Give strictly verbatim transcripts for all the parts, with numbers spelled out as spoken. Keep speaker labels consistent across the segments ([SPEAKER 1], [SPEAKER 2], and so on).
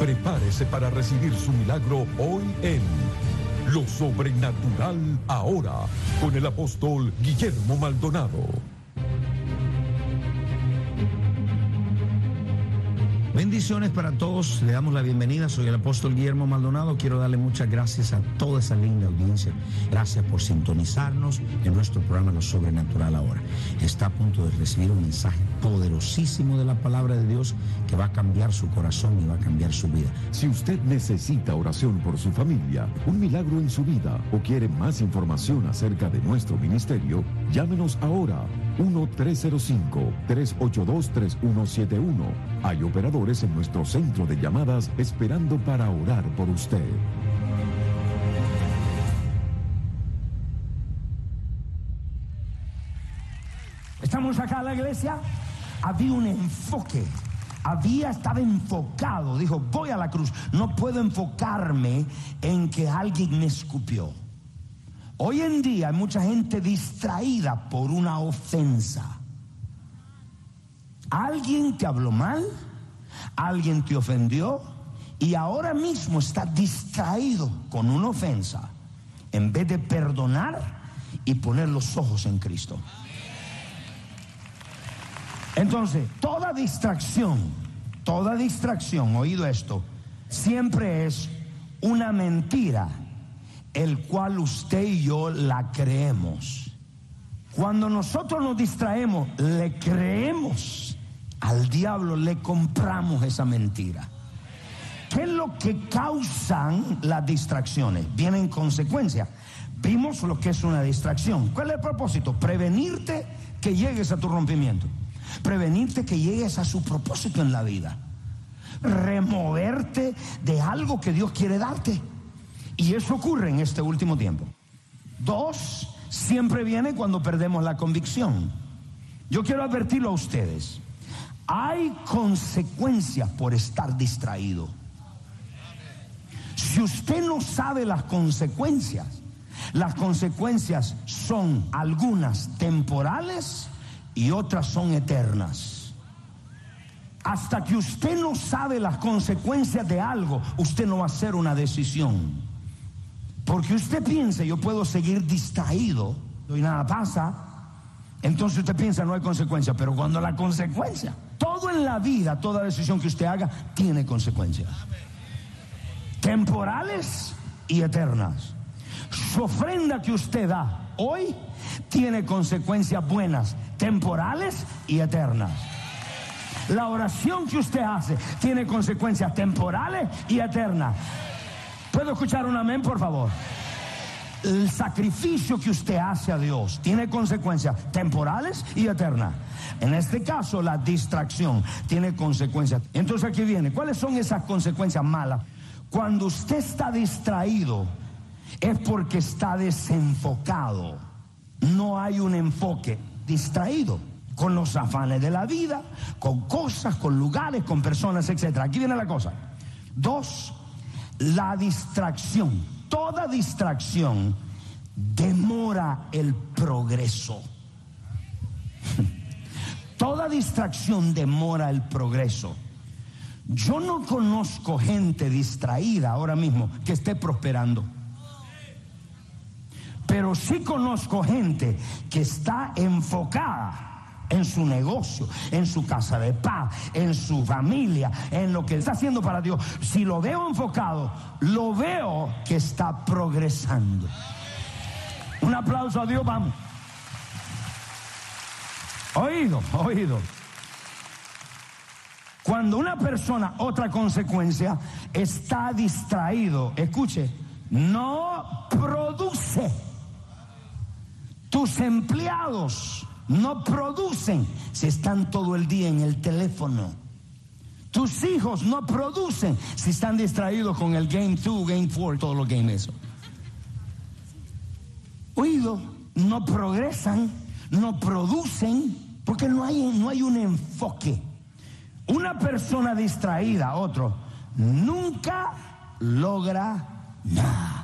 [SPEAKER 1] Prepárese para recibir su milagro hoy en Lo Sobrenatural Ahora, con el apóstol Guillermo Maldonado.
[SPEAKER 2] Bendiciones para todos, le damos la bienvenida, soy el apóstol Guillermo Maldonado. Quiero darle muchas gracias a toda esa linda audiencia. Gracias por sintonizarnos en nuestro programa Lo Sobrenatural Ahora. Está a punto de recibir un mensaje poderosísimo de la palabra de Dios que va a cambiar su corazón y va a cambiar su vida.
[SPEAKER 1] Si usted necesita oración por su familia, un milagro en su vida o quiere más información acerca de nuestro ministerio, llámenos ahora uno tres cero cinco, tres ocho dos, tres uno siete uno. Hay operadores en nuestro centro de llamadas esperando para orar por usted.
[SPEAKER 3] Estamos acá en la iglesia. Había un enfoque. Había, estaba enfocado. Dijo, voy a la cruz. No puedo enfocarme en que alguien me escupió. Hoy en día hay mucha gente distraída por una ofensa. Alguien te habló mal, alguien te ofendió y ahora mismo está distraído con una ofensa en vez de perdonar y poner los ojos en Cristo. Entonces, toda distracción, toda distracción, oído esto, siempre es una mentira, el cual usted y yo la creemos. Cuando nosotros nos distraemos, le creemos al diablo, le compramos esa mentira. ¿Qué es lo que causan las distracciones? Vienen consecuencias. Vimos lo que es una distracción. ¿Cuál es el propósito? Prevenirte que llegues a tu rompimiento. Prevenirte que llegues a su propósito en la vida. Removerte de algo que Dios quiere darte. Y eso ocurre en este último tiempo. Dos, siempre viene cuando perdemos la convicción. Yo quiero advertirlo a ustedes. Hay consecuencias por estar distraído. Si usted no sabe las consecuencias, las consecuencias son algunas temporales y otras son eternas. Hasta que usted no sabe las consecuencias de algo, usted no va a hacer una decisión. Porque usted piensa, yo puedo seguir distraído y nada pasa. Entonces usted piensa, no hay consecuencia. Pero cuando la consecuencia, todo en la vida, toda decisión que usted haga tiene consecuencias temporales y eternas. Su ofrenda que usted da hoy tiene consecuencias buenas, temporales y eternas. La oración que usted hace tiene consecuencias temporales y eternas. ¿Puedo escuchar un amén, por favor? El sacrificio que usted hace a Dios tiene consecuencias temporales y eternas. En este caso, la distracción tiene consecuencias. Entonces aquí viene, ¿cuáles son esas consecuencias malas? Cuando usted está distraído, es porque está desenfocado. No hay un enfoque. Distraído con los afanes de la vida, con cosas, con lugares, con personas, etcétera. Aquí viene la cosa. Dos, la distracción. Toda distracción demora el progreso. Toda distracción demora el progreso. Yo no conozco gente distraída ahora mismo que esté prosperando. Pero sí conozco gente que está enfocada en su negocio, en su casa de paz, en su familia, en lo que está haciendo para Dios. Si lo veo enfocado, lo veo que está progresando. Un aplauso a Dios, vamos. Oído, oído. Cuando una persona, otra consecuencia, está distraído, escuche, no produce. Tus empleados no producen si están todo el día en el teléfono. Tus hijos no producen si están distraídos con el Game dos, Game cuatro, todos los games eso. Oído, no progresan, no producen, porque no hay, no hay un enfoque. Una persona distraída, otro, nunca logra nada.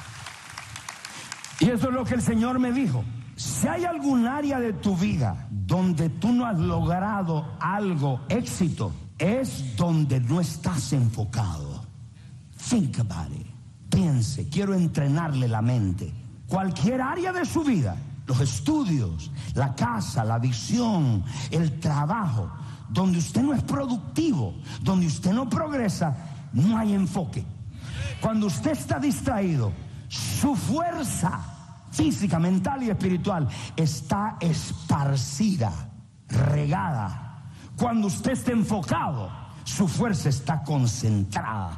[SPEAKER 3] Y eso es lo que el Señor me dijo. Si hay algún área de tu vida donde tú no has logrado algo, éxito, es donde no estás enfocado. Think about it. Piense, quiero entrenarle la mente. Cualquier área de su vida, los estudios, la casa, la visión, el trabajo, donde usted no es productivo, donde usted no progresa, no hay enfoque. Cuando usted está distraído, su fuerza física, mental y espiritual está esparcida, regada. Cuando usted está enfocado, su fuerza está concentrada.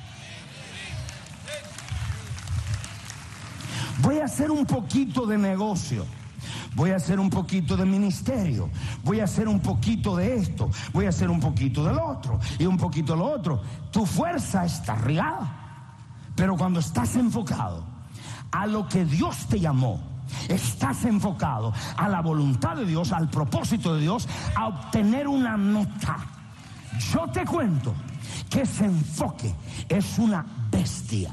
[SPEAKER 3] Voy a hacer un poquito de negocio, voy a hacer un poquito de ministerio, voy a hacer un poquito de esto, voy a hacer un poquito del otro y un poquito de lo otro. Tu fuerza está regada, pero cuando estás enfocado a lo que Dios te llamó, estás enfocado a la voluntad de Dios, al propósito de Dios, a obtener una meta. Yo te cuento que ese enfoque es una bestia.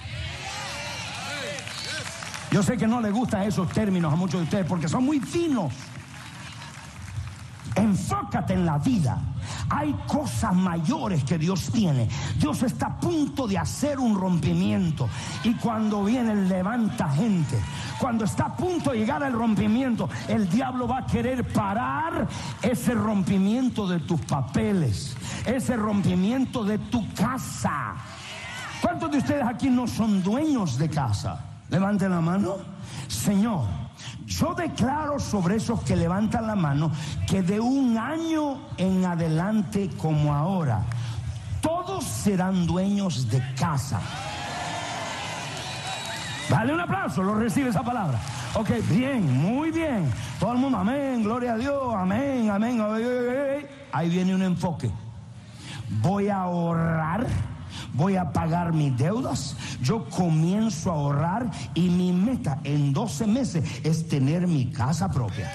[SPEAKER 3] Yo sé que no le gustan esos términos a muchos de ustedes porque son muy finos. Enfócate en la vida. Hay cosas mayores que Dios tiene. Dios está a punto de hacer un rompimiento. Y cuando viene, levanta gente. Cuando está a punto de llegar al rompimiento, el diablo va a querer parar ese rompimiento de tus papeles, ese rompimiento de tu casa. ¿Cuántos de ustedes aquí no son dueños de casa? Levanten la mano. Señor, yo declaro sobre esos que levantan la mano que de un año en adelante como ahora, todos serán dueños de casa. Dale un aplauso, lo recibe esa palabra. Ok, bien, muy bien. Todo el mundo, amén, gloria a Dios, amén, amén. Ahí viene un enfoque. Voy a ahorrar. Voy a pagar mis deudas. Yo comienzo a ahorrar y mi meta en doce meses es tener mi casa propia.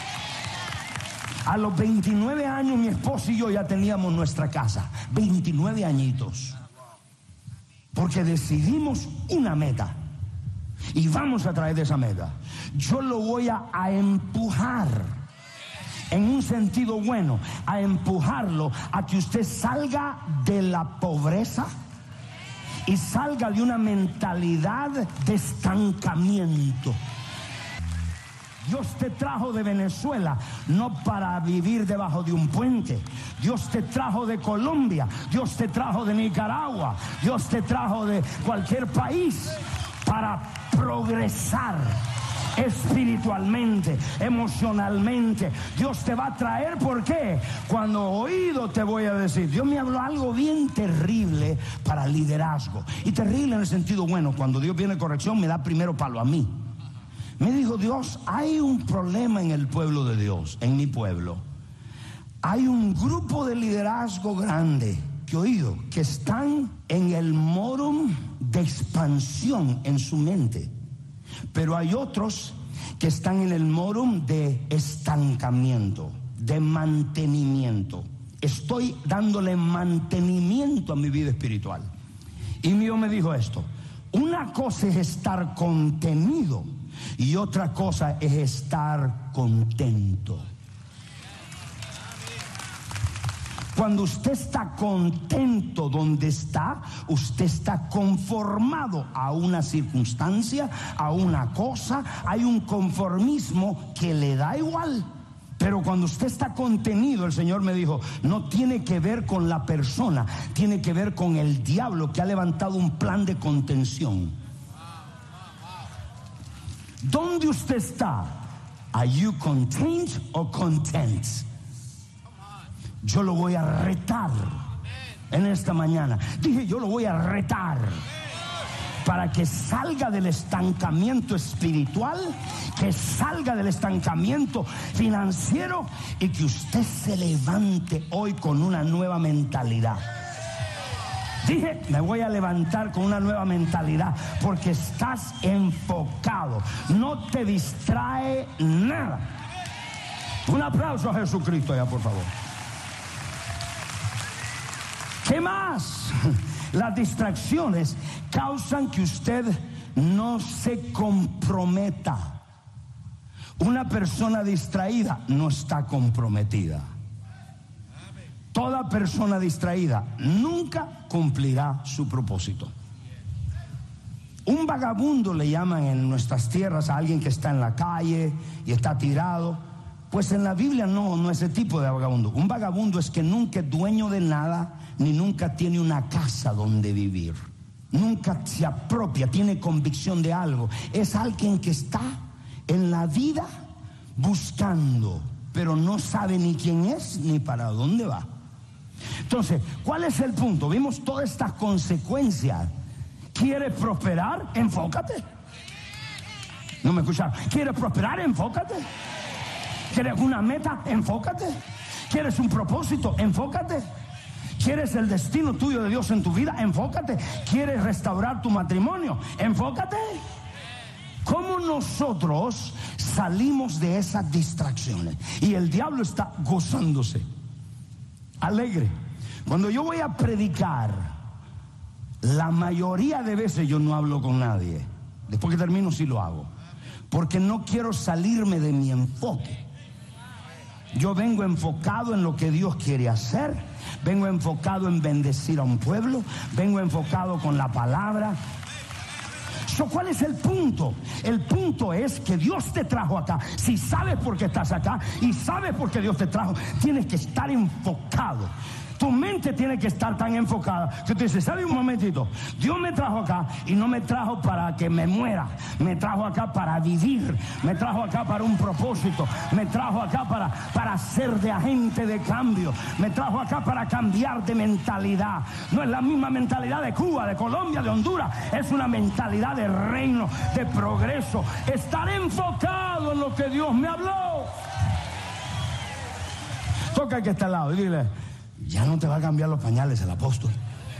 [SPEAKER 3] A los veintinueve años mi esposo y yo ya teníamos nuestra casa. veintinueve añitos. Porque decidimos una meta y vamos a través de esa meta. Yo lo voy a, a empujar, en un sentido bueno, a empujarlo a que usted salga de la pobreza y salga de una mentalidad de estancamiento. Dios te trajo de Venezuela no para vivir debajo de un puente. Dios te trajo de Colombia, Dios te trajo de Nicaragua, Dios te trajo de cualquier país para progresar espiritualmente, emocionalmente. Dios te va a traer, ¿por qué? Cuando oído te voy a decir, Dios me habló algo bien terrible para liderazgo, y terrible en el sentido bueno. Cuando Dios viene corrección, me da primero palo a mí. Me dijo Dios, hay un problema en el pueblo de Dios, en mi pueblo. Hay un grupo de liderazgo grande que oído que están en el morum de expansión en su mente, pero hay otros que están en el morum de estancamiento, de mantenimiento. Estoy dándole mantenimiento a mi vida espiritual. Y Dios me dijo esto: una cosa es estar contenido y otra cosa es estar contento. Cuando usted está contento donde está, usted está conformado a una circunstancia, a una cosa. Hay un conformismo que le da igual. Pero cuando usted está contenido, el Señor me dijo, no tiene que ver con la persona, tiene que ver con el diablo que ha levantado un plan de contención. ¿Dónde usted está? ¿Are you contained or content? Yo lo voy a retar en esta mañana. Dije, yo lo voy a retar para que salga del estancamiento espiritual, que salga del estancamiento financiero y que usted se levante hoy con una nueva mentalidad. Dije, me voy a levantar con una nueva mentalidad porque estás enfocado, no te distrae nada. Un aplauso a Jesucristo ya, por favor. ¿Qué más? Las distracciones causan que usted no se comprometa. Una persona distraída no está comprometida. Toda persona distraída nunca cumplirá su propósito. Un vagabundo le llaman en nuestras tierras a alguien que está en la calle y está tirado. Pues en la Biblia no, no es ese tipo de vagabundo. Un vagabundo es que nunca es dueño de nada, ni nunca tiene una casa donde vivir. Nunca se apropia, tiene convicción de algo. Es alguien que está en la vida buscando, pero no sabe ni quién es ni para dónde va. Entonces, ¿cuál es el punto? Vimos todas estas consecuencias. ¿Quieres prosperar? Enfócate. ¿No me escucharon? ¿Quieres prosperar? Enfócate. ¿Quieres una meta? Enfócate. ¿Quieres un propósito? Enfócate. ¿Quieres el destino tuyo de Dios en tu vida? Enfócate. ¿Quieres restaurar tu matrimonio? Enfócate. ¿Cómo nosotros salimos de esas distracciones? Y el diablo está gozándose, alegre. Cuando yo voy a predicar, la mayoría de veces yo no hablo con nadie. Después que termino sí lo hago, porque no quiero salirme de mi enfoque. Yo vengo enfocado en lo que Dios quiere hacer. Vengo enfocado en bendecir a un pueblo. Vengo enfocado con la palabra. So, ¿cuál es el punto? El punto es que Dios te trajo acá. Si sabes por qué estás acá y sabes por qué Dios te trajo, tienes que estar enfocado. Tu mente tiene que estar tan enfocada que tú dices, ¿sabe un momentito? Dios me trajo acá y no me trajo para que me muera. Me trajo acá para vivir. Me trajo acá para un propósito. Me trajo acá para, para ser de agente de cambio. Me trajo acá para cambiar de mentalidad. No es la misma mentalidad de Cuba, de Colombia, de Honduras. Es una mentalidad de reino, de progreso. Estar enfocado en lo que Dios me habló. Toca al que está al lado y dile, ya no te va a cambiar los pañales el apóstol.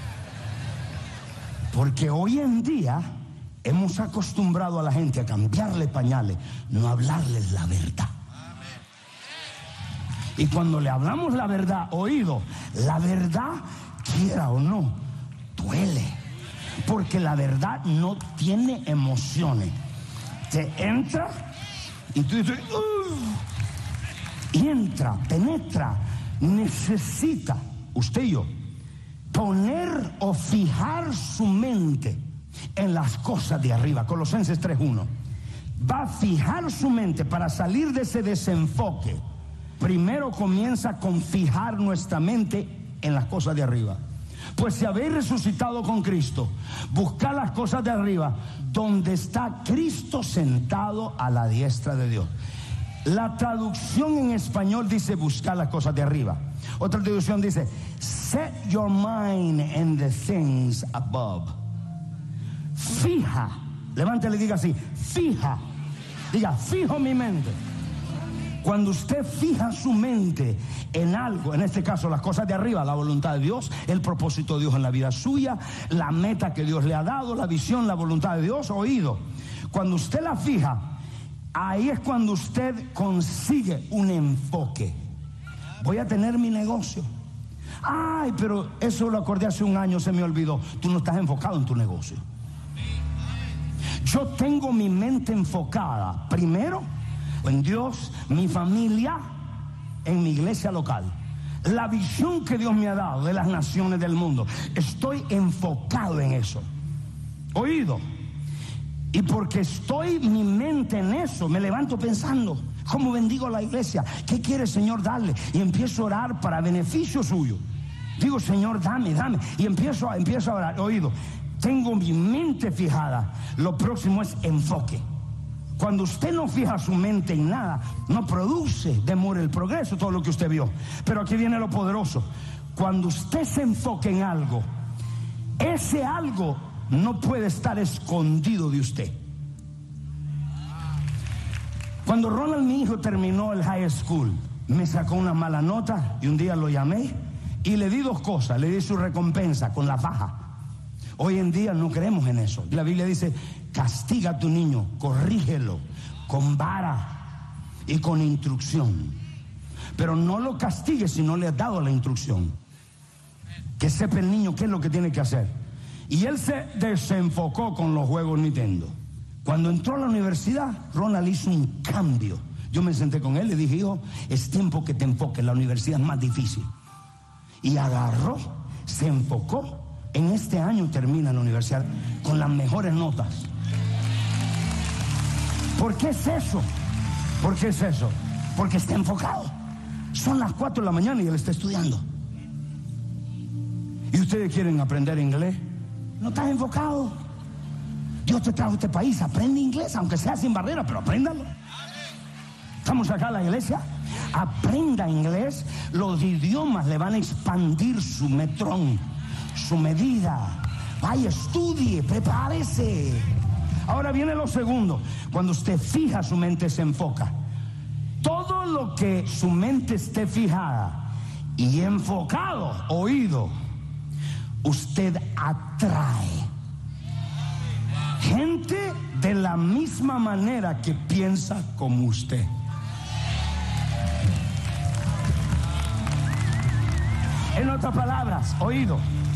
[SPEAKER 3] Porque hoy en día hemos acostumbrado a la gente a cambiarle pañales, no hablarles la verdad. Y cuando le hablamos la verdad, oído, la verdad, quiera o no, duele. Porque la verdad no tiene emociones. Te entra y tú dices, uh, y entra, penetra. Necesita, usted y yo, poner o fijar su mente en las cosas de arriba. Colosenses tres uno. Va a fijar su mente para salir de ese desenfoque. Primero comienza con fijar nuestra mente en las cosas de arriba. Pues si habéis resucitado con Cristo, buscad las cosas de arriba, donde está Cristo sentado a la diestra de Dios. La traducción en español dice buscar las cosas de arriba. Otra traducción dice set your mind in the things above. Fija, levántale y diga así, fija. Diga, fijo mi mente. Cuando usted fija su mente en algo, en este caso las cosas de arriba, la voluntad de Dios, el propósito de Dios en la vida suya, la meta que Dios le ha dado, la visión, la voluntad de Dios, oído. Cuando usted la fija, ahí es cuando usted consigue un enfoque. Voy a tener mi negocio. Ay, pero eso lo acordé hace un año, se me olvidó. Tú no estás enfocado en tu negocio. Yo tengo mi mente enfocada primero en Dios, mi familia, en mi iglesia local. La visión que Dios me ha dado de las naciones del mundo, estoy enfocado en eso. Oído. Y porque estoy mi mente en eso, me levanto pensando, ¿cómo bendigo a la iglesia? ¿Qué quiere el Señor darle? Y empiezo a orar para beneficio suyo. Digo, Señor, dame, dame. Y empiezo a, empiezo a orar. Oído, tengo mi mente fijada. Lo próximo es enfoque. Cuando usted no fija su mente en nada, no produce demora el progreso, todo lo que usted vio. Pero aquí viene lo poderoso. Cuando usted se enfoque en algo, ese algo no puede estar escondido de usted. Cuando Ronald, mi hijo, terminó el high school, me sacó una mala nota y un día lo llamé y le di dos cosas. Le di su recompensa con la faja. Hoy en día no creemos en eso. La Biblia dice, castiga a tu niño, corrígelo con vara y con instrucción. Pero no lo castigues si no le has dado la instrucción. Que sepa el niño qué es lo que tiene que hacer. Y él se desenfocó con los juegos Nintendo. Cuando entró a la universidad, Ronald hizo un cambio. Yo me senté con él y dije, hijo, es tiempo que te enfoques, la universidad es más difícil. Y agarró, se enfocó. En este año termina la universidad con las mejores notas. ¿Por qué es eso? ¿Por qué es eso? Porque está enfocado. Son las cuatro de la mañana y él está estudiando. ¿Y ustedes quieren aprender inglés? No estás enfocado. Dios te trajo a este país, aprende inglés, aunque sea sin barrera, pero apréndalo. Estamos acá en la iglesia. Aprenda inglés. Los idiomas le van a expandir su metrón, su medida. Vaya, estudie, prepárese. Ahora viene lo segundo. Cuando usted fija, su mente se enfoca. Todo lo que su mente esté fijada y enfocado, oído, usted atrae gente de la misma manera que piensa como usted. En otras palabras, oído,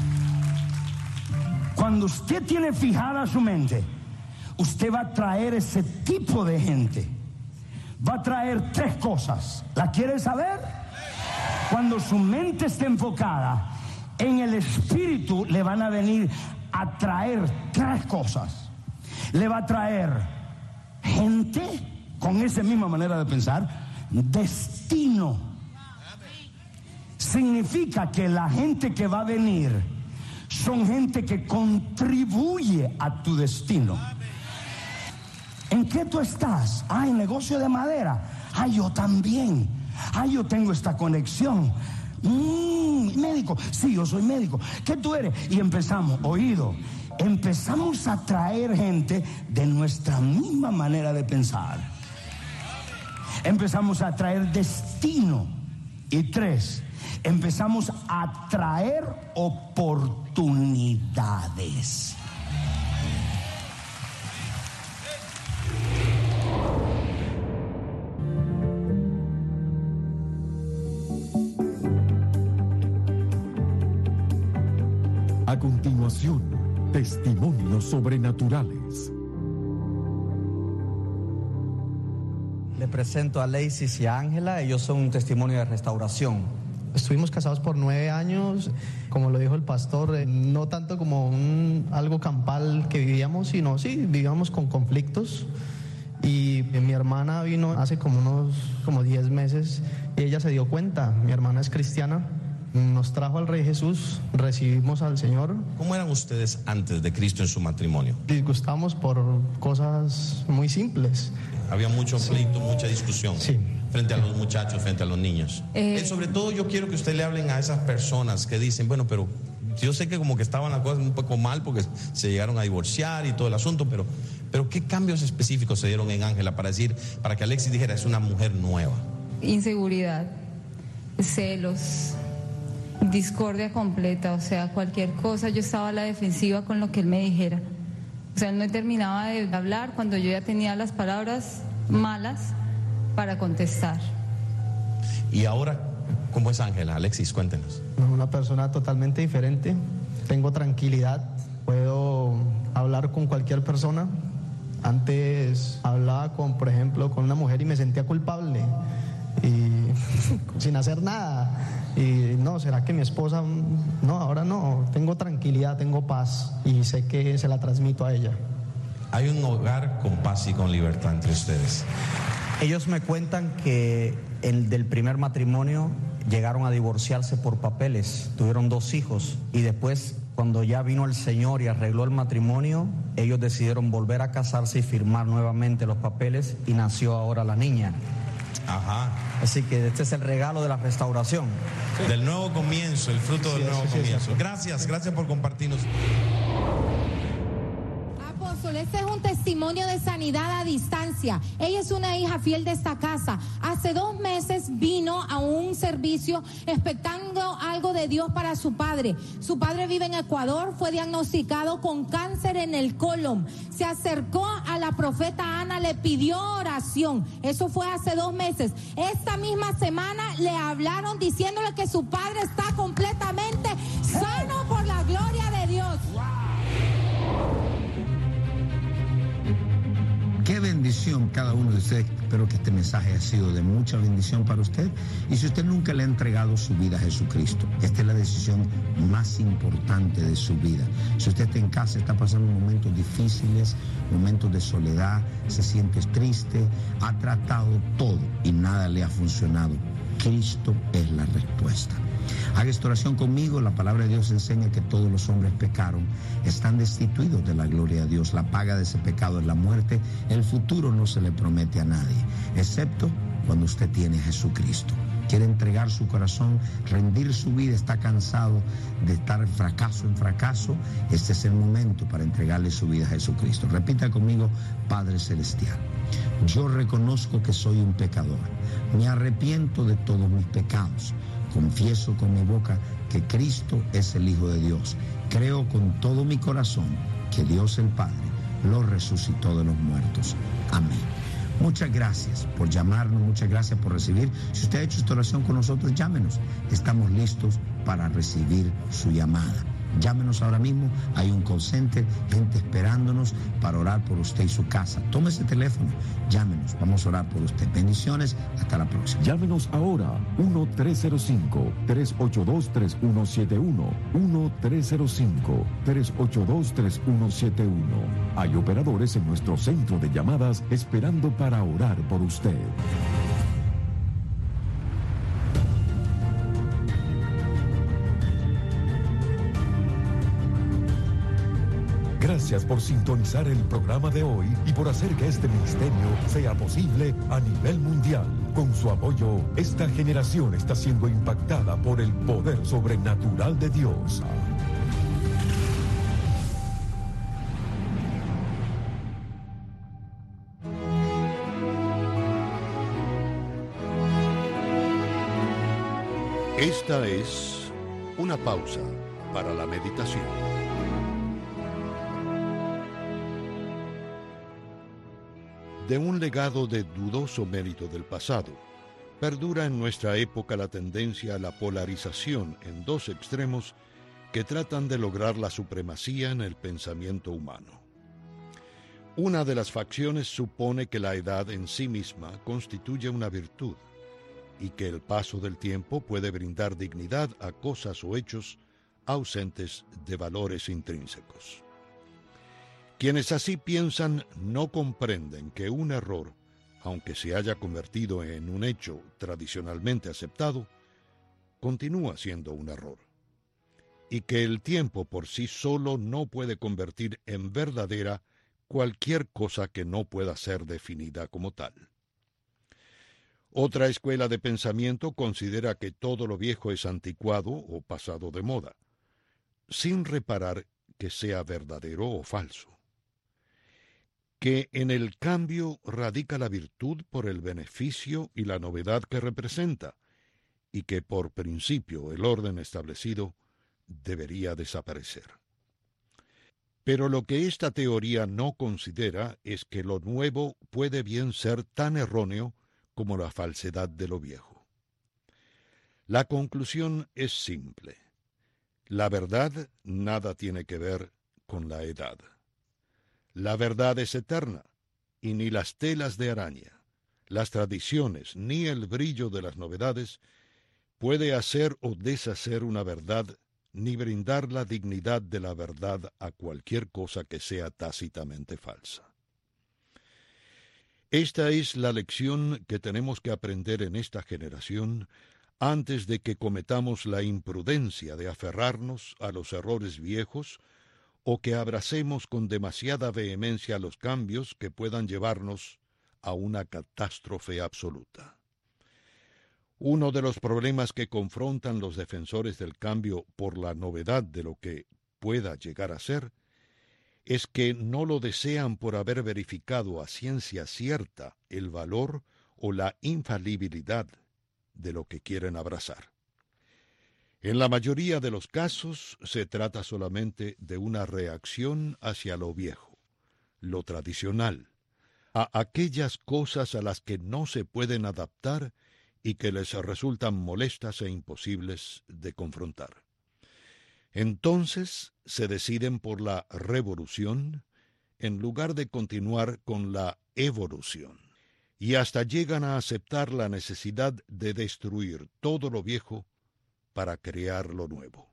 [SPEAKER 3] cuando usted tiene fijada su mente, usted va a traer ese tipo de gente. Va a traer tres cosas. ¿La quiere saber? Cuando su mente esté enfocada, en el espíritu le van a venir a traer tres cosas. Le va a traer gente con esa misma manera de pensar, destino. Significa que la gente que va a venir son gente que contribuye a tu destino. ¿En qué tú estás? Ah, en negocio de madera. Ah, yo también. Ah, yo tengo esta conexión. Mm, médico. Sí, yo soy médico. ¿Qué tú eres? Y empezamos, oído, empezamos a traer gente de nuestra misma manera de pensar. Empezamos a traer destino. Y tres, empezamos a traer oportunidades.
[SPEAKER 1] A continuación, testimonios sobrenaturales.
[SPEAKER 4] Le presento a Lacey y a Ángela. Ellos son un testimonio de restauración.
[SPEAKER 5] Estuvimos casados por nueve años, como lo dijo el pastor, eh, no tanto como un, algo campal que vivíamos, sino sí, vivíamos con conflictos. Y mi hermana vino hace como unos como diez meses y ella se dio cuenta. Mi hermana es cristiana, nos trajo al Rey Jesús, recibimos al Señor.
[SPEAKER 6] ¿Cómo eran ustedes antes de Cristo en su matrimonio?
[SPEAKER 5] Disgustamos por cosas muy simples.
[SPEAKER 6] Había mucho pleito, sí. Mucha discusión.
[SPEAKER 5] Sí.
[SPEAKER 6] Frente a los muchachos, frente a los niños. Eh, eh, sobre todo yo quiero que usted le hablen a esas personas que dicen, bueno, pero yo sé que como que estaban las cosas un poco mal porque se llegaron a divorciar y todo el asunto, pero, pero ¿qué cambios específicos se dieron en Ángela para decir, para que Alexis dijera, es una mujer nueva?
[SPEAKER 7] Inseguridad, celos, discordia completa, o sea, cualquier cosa, yo estaba a la defensiva con lo que él me dijera. O sea, él no terminaba de hablar cuando yo ya tenía las palabras malas para contestar.
[SPEAKER 6] ¿Y ahora cómo es Ángela? Alexis, cuéntenos.
[SPEAKER 5] Una persona totalmente diferente. Tengo tranquilidad, puedo hablar con cualquier persona. Antes hablaba con, por ejemplo, con una mujer y me sentía culpable y sin hacer nada. Y no, ¿será que mi esposa? No, ahora no. Tengo tranquilidad, tengo paz y sé que se la transmito a ella.
[SPEAKER 6] Hay un hogar con paz y con libertad entre ustedes.
[SPEAKER 4] Ellos me cuentan que el del primer matrimonio llegaron a divorciarse por papeles, tuvieron dos hijos y después cuando ya vino el Señor y arregló el matrimonio, ellos decidieron volver a casarse y firmar nuevamente los papeles y nació ahora la niña.
[SPEAKER 6] Ajá.
[SPEAKER 4] Así que este es el regalo de la restauración.
[SPEAKER 6] Sí. Del nuevo comienzo, el fruto sí, del nuevo sí, comienzo. Sí, gracias, gracias por compartirnos.
[SPEAKER 8] Este es un testimonio de sanidad a distancia. Ella es una hija fiel de esta casa. Hace dos meses vino a un servicio expectando algo de Dios para su padre. Su padre vive en Ecuador, fue diagnosticado con cáncer en el colon. Se acercó a la profeta Ana, le pidió oración. Eso fue hace dos meses. Esta misma semana le hablaron diciéndole que su padre está completamente sano por la gloria de Dios.
[SPEAKER 2] Qué bendición. bendición cada uno de ustedes. Espero que este mensaje haya sido de mucha bendición para usted. Y si usted nunca le ha entregado su vida a Jesucristo, esta es la decisión más importante de su vida. Si usted está en casa, está pasando momentos difíciles, momentos de soledad, se siente triste, ha tratado todo y nada le ha funcionado, Cristo es la respuesta. Haga esta oración conmigo. La palabra de Dios enseña que todos los hombres pecaron, están destituidos de la gloria de Dios. La paga de ese pecado es la muerte. El futuro no se le promete a nadie, excepto cuando usted tiene a Jesucristo. Quiere entregar su corazón, rendir su vida, está cansado de estar fracaso en fracaso. Este es el momento para entregarle su vida a Jesucristo. Repita conmigo: Padre Celestial, yo reconozco que soy un pecador. Me arrepiento de todos mis pecados. Confieso con mi boca que Cristo es el Hijo de Dios. Creo con todo mi corazón que Dios el Padre lo resucitó de los muertos. Amén. Muchas gracias por llamarnos, muchas gracias por recibir. Si usted ha hecho esta oración con nosotros, llámenos. Estamos listos para recibir su llamada. Llámenos ahora mismo, hay un call center, gente esperándonos para orar por usted y su casa. Tome ese teléfono, llámenos, vamos a orar por usted. Bendiciones, hasta la próxima.
[SPEAKER 1] Llámenos ahora, uno tres cero cinco, tres ocho dos, tres uno siete uno, uno tres cero cinco, tres ocho dos, tres uno siete uno. Hay operadores en nuestro centro de llamadas esperando para orar por usted. Gracias por sintonizar el programa de hoy y por hacer que este ministerio sea posible a nivel mundial. Con su apoyo, esta generación está siendo impactada por el poder sobrenatural de Dios.
[SPEAKER 9] Esta es una pausa para la meditación. De un legado de dudoso mérito del pasado, perdura en nuestra época la tendencia a la polarización en dos extremos que tratan de lograr la supremacía en el pensamiento humano. Una de las facciones supone que la edad en sí misma constituye una virtud y que el paso del tiempo puede brindar dignidad a cosas o hechos ausentes de valores intrínsecos. Quienes así piensan no comprenden que un error, aunque se haya convertido en un hecho tradicionalmente aceptado, continúa siendo un error, y que el tiempo por sí solo no puede convertir en verdadera cualquier cosa que no pueda ser definida como tal. Otra escuela de pensamiento considera que todo lo viejo es anticuado o pasado de moda, sin reparar que sea verdadero o falso. Que en el cambio radica la virtud por el beneficio y la novedad que representa, y que por principio el orden establecido debería desaparecer. Pero lo que esta teoría no considera es que lo nuevo puede bien ser tan erróneo como la falsedad de lo viejo. La conclusión es simple. La verdad nada tiene que ver con la edad. La verdad es eterna, y ni las telas de araña, las tradiciones, ni el brillo de las novedades puede hacer o deshacer una verdad, ni brindar la dignidad de la verdad a cualquier cosa que sea tácitamente falsa. Esta es la lección que tenemos que aprender en esta generación antes de que cometamos la imprudencia de aferrarnos a los errores viejos o que abracemos con demasiada vehemencia los cambios que puedan llevarnos a una catástrofe absoluta. Uno de los problemas que confrontan los defensores del cambio por la novedad de lo que pueda llegar a ser es que no lo desean por haber verificado a ciencia cierta el valor o la infalibilidad de lo que quieren abrazar. En la mayoría de los casos se trata solamente de una reacción hacia lo viejo, lo tradicional, a aquellas cosas a las que no se pueden adaptar y que les resultan molestas e imposibles de confrontar. Entonces se deciden por la revolución, en lugar de continuar con la evolución, y hasta llegan a aceptar la necesidad de destruir todo lo viejo para crear lo nuevo.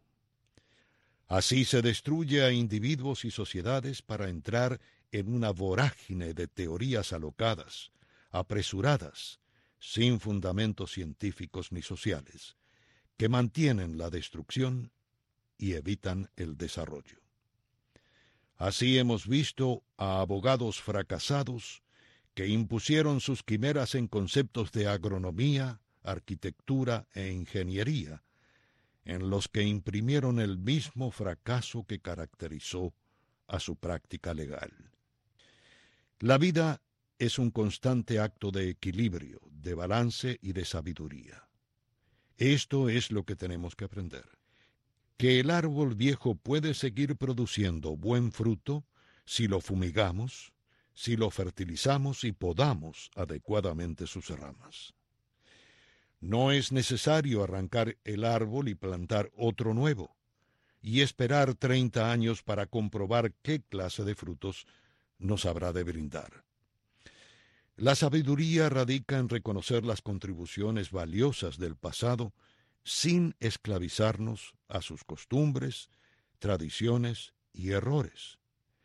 [SPEAKER 9] Así se destruye a individuos y sociedades para entrar en una vorágine de teorías alocadas, apresuradas, sin fundamentos científicos ni sociales, que mantienen la destrucción y evitan el desarrollo. Así hemos visto a abogados fracasados que impusieron sus quimeras en conceptos de agronomía, arquitectura e ingeniería, en los que imprimieron el mismo fracaso que caracterizó a su práctica legal. La vida es un constante acto de equilibrio, de balance y de sabiduría. Esto es lo que tenemos que aprender. Que el árbol viejo puede seguir produciendo buen fruto si lo fumigamos, si lo fertilizamos y podamos adecuadamente sus ramas. No es necesario arrancar el árbol y plantar otro nuevo, y esperar treinta años para comprobar qué clase de frutos nos habrá de brindar. La sabiduría radica en reconocer las contribuciones valiosas del pasado sin esclavizarnos a sus costumbres, tradiciones y errores.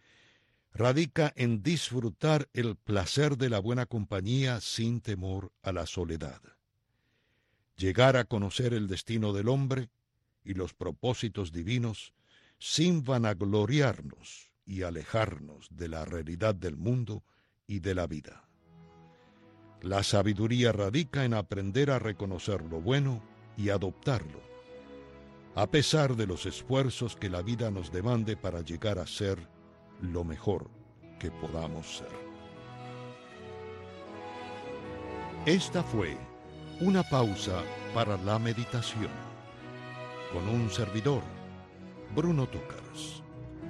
[SPEAKER 9] Radica en disfrutar el placer de la buena compañía sin temor a la soledad. Llegar a conocer el destino del hombre y los propósitos divinos sin vanagloriarnos y alejarnos de la realidad del mundo y de la vida. La sabiduría radica en aprender a reconocer lo bueno y adoptarlo, a pesar de los esfuerzos que la vida nos demande para llegar a ser lo mejor que podamos ser. Esta fue una pausa para la meditación, con un servidor, Bruno Túcaras.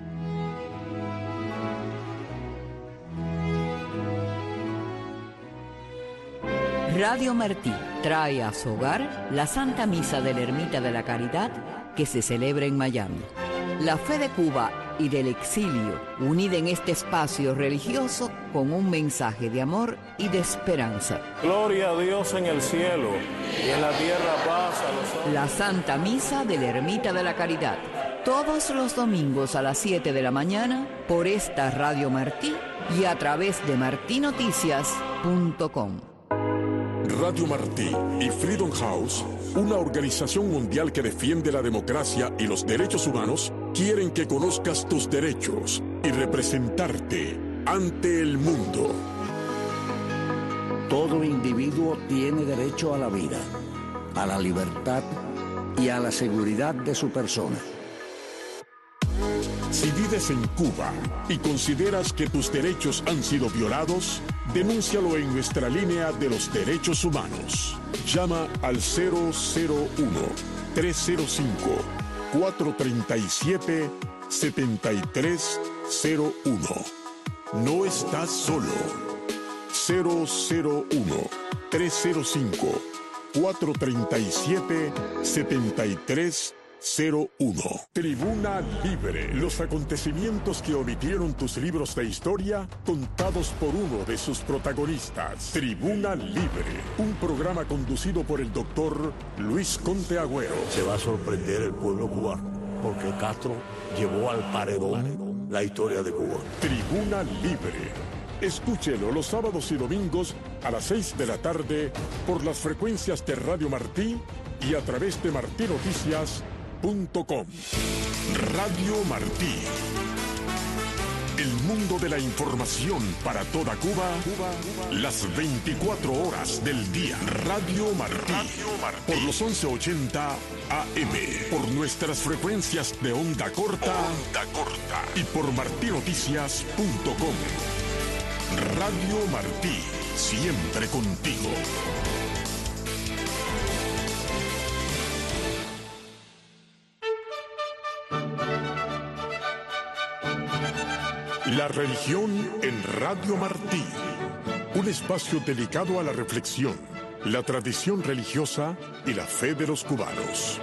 [SPEAKER 10] Radio Martí trae a su hogar la Santa Misa de la Ermita de la Caridad que se celebra en Miami. La fe de Cuba y del exilio, unida en este espacio religioso con un mensaje de amor y de esperanza.
[SPEAKER 11] Gloria a Dios en el cielo y en la tierra paz a los hombres.
[SPEAKER 10] La Santa Misa de la Ermita de la Caridad, todos los domingos a las siete de la mañana por esta Radio Martí y a través de martí noticias punto com.
[SPEAKER 12] Radio Martí y Freedom House, una organización mundial que defiende la democracia y los derechos humanos, quieren que conozcas tus derechos y representarte ante el mundo.
[SPEAKER 13] Todo individuo tiene derecho a la vida, a la libertad y a la seguridad de su persona.
[SPEAKER 12] Si vives en Cuba y consideras que tus derechos han sido violados, denúncialo en nuestra línea de los derechos humanos. Llama al cero cero uno, tres cero cinco, cuatro tres siete, siete tres cero uno. No estás solo. cero cero uno, tres cero cinco, cuatro tres siete, siete tres cero uno. Tribuna Libre. Los acontecimientos que omitieron tus libros de historia, contados por uno de sus protagonistas. Tribuna Libre. Un programa conducido por el doctor Luis Conte Agüero.
[SPEAKER 14] Se va a sorprender el pueblo cubano, porque Castro llevó al paredón la historia de Cuba.
[SPEAKER 12] Tribuna Libre. Escúchelo los sábados y domingos a las seis de la tarde por las frecuencias de Radio Martí y a través de martí noticias punto com. Radio Martí. El mundo de la información para toda Cuba, Cuba, las veinticuatro horas del día. Radio Martí. Radio Martí. Por los once ochenta A M. Por nuestras frecuencias de onda corta. Onda corta. Y por martí noticias punto com. Radio Martí. Siempre contigo. La religión en Radio Martí. Un espacio dedicado a la reflexión, la tradición religiosa y la fe de los cubanos.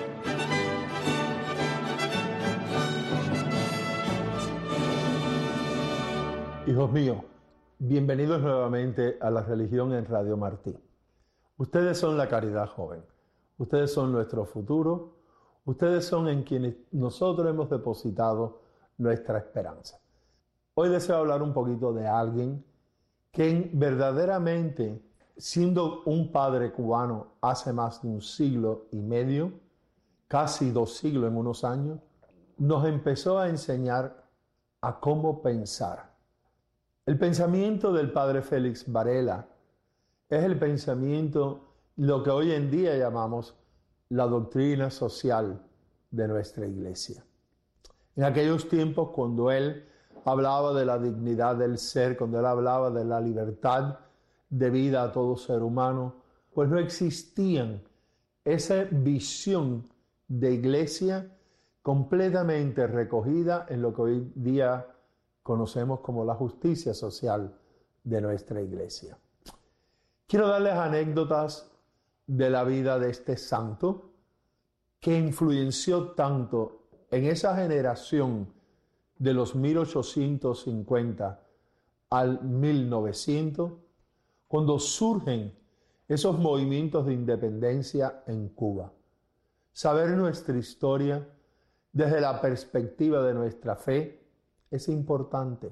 [SPEAKER 15] Hijos míos, bienvenidos nuevamente a la religión en Radio Martí. Ustedes son la caridad joven, ustedes son nuestro futuro, ustedes son en quienes nosotros hemos depositado nuestra esperanza. Hoy deseo hablar un poquito de alguien que verdaderamente, siendo un padre cubano hace más de un siglo y medio, casi dos siglos en unos años, nos empezó a enseñar a cómo pensar. El pensamiento del padre Félix Varela es el pensamiento, lo que hoy en día llamamos la doctrina social de nuestra iglesia. En aquellos tiempos, cuando él hablaba de la dignidad del ser, cuando él hablaba de la libertad de vida a todo ser humano, pues no existían esa visión de iglesia completamente recogida en lo que hoy día conocemos como la justicia social de nuestra iglesia. Quiero darles anécdotas de la vida de este santo que influenció tanto en esa generación de los mil ochocientos cincuenta al mil novecientos, cuando surgen esos movimientos de independencia en Cuba. Saber nuestra historia desde la perspectiva de nuestra fe es importante.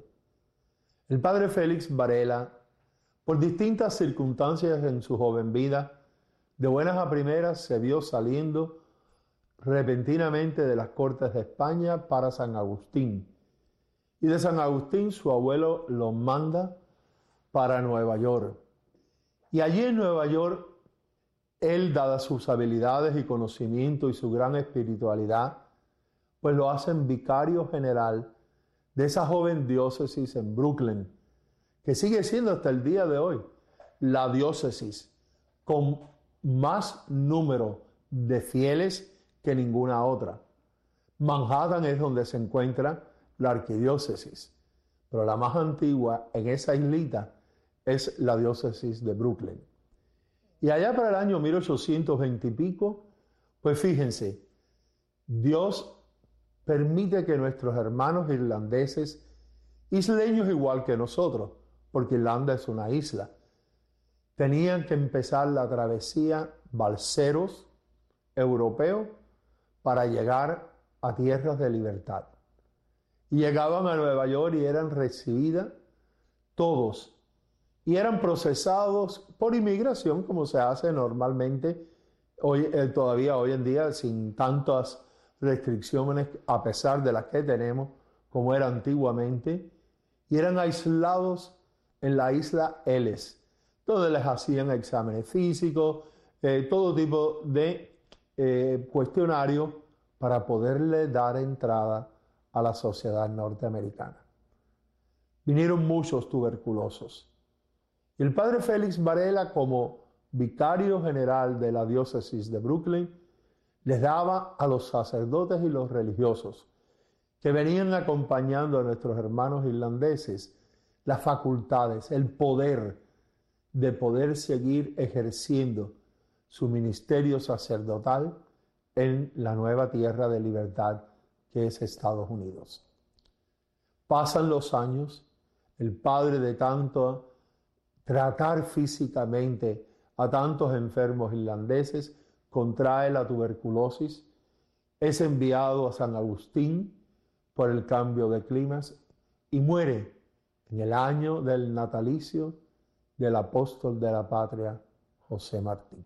[SPEAKER 15] El padre Félix Varela, por distintas circunstancias en su joven vida, de buenas a primeras se vio saliendo repentinamente de las cortes de España para San Agustín. Y de San Agustín su abuelo lo manda para Nueva York. Y allí en Nueva York, él, dadas sus habilidades y conocimiento y su gran espiritualidad, pues lo hacen vicario general de esa joven diócesis en Brooklyn, que sigue siendo hasta el día de hoy la diócesis con más número de fieles que ninguna otra. Manhattan es donde se encuentra la arquidiócesis, pero la más antigua en esa islita es la diócesis de Brooklyn. Y allá para el año mil ochocientos veinte y pico, pues fíjense, Dios permite que nuestros hermanos irlandeses, isleños igual que nosotros, porque Irlanda es una isla, tenían que empezar la travesía balseros europeos para llegar a tierras de libertad. Y llegaban a Nueva York y eran recibidas todos, y eran procesados por inmigración, como se hace normalmente hoy, eh, todavía hoy en día, sin tantas restricciones a pesar de las que tenemos, como era antiguamente, y eran aislados en la isla Ellis, donde les hacían exámenes físicos, eh, todo tipo de eh, cuestionarios para poderle dar entrada a la sociedad norteamericana. Vinieron muchos tuberculosos. Y el padre Félix Varela, como vicario general de la diócesis de Brooklyn, les daba a los sacerdotes y los religiosos que venían acompañando a nuestros hermanos irlandeses las facultades, el poder de poder seguir ejerciendo su ministerio sacerdotal en la nueva tierra de libertad que es Estados Unidos. Pasan los años, el padre de tanto tratar físicamente a tantos enfermos irlandeses contrae la tuberculosis, es enviado a San Agustín por el cambio de climas y muere en el año del natalicio del apóstol de la patria, José Martí.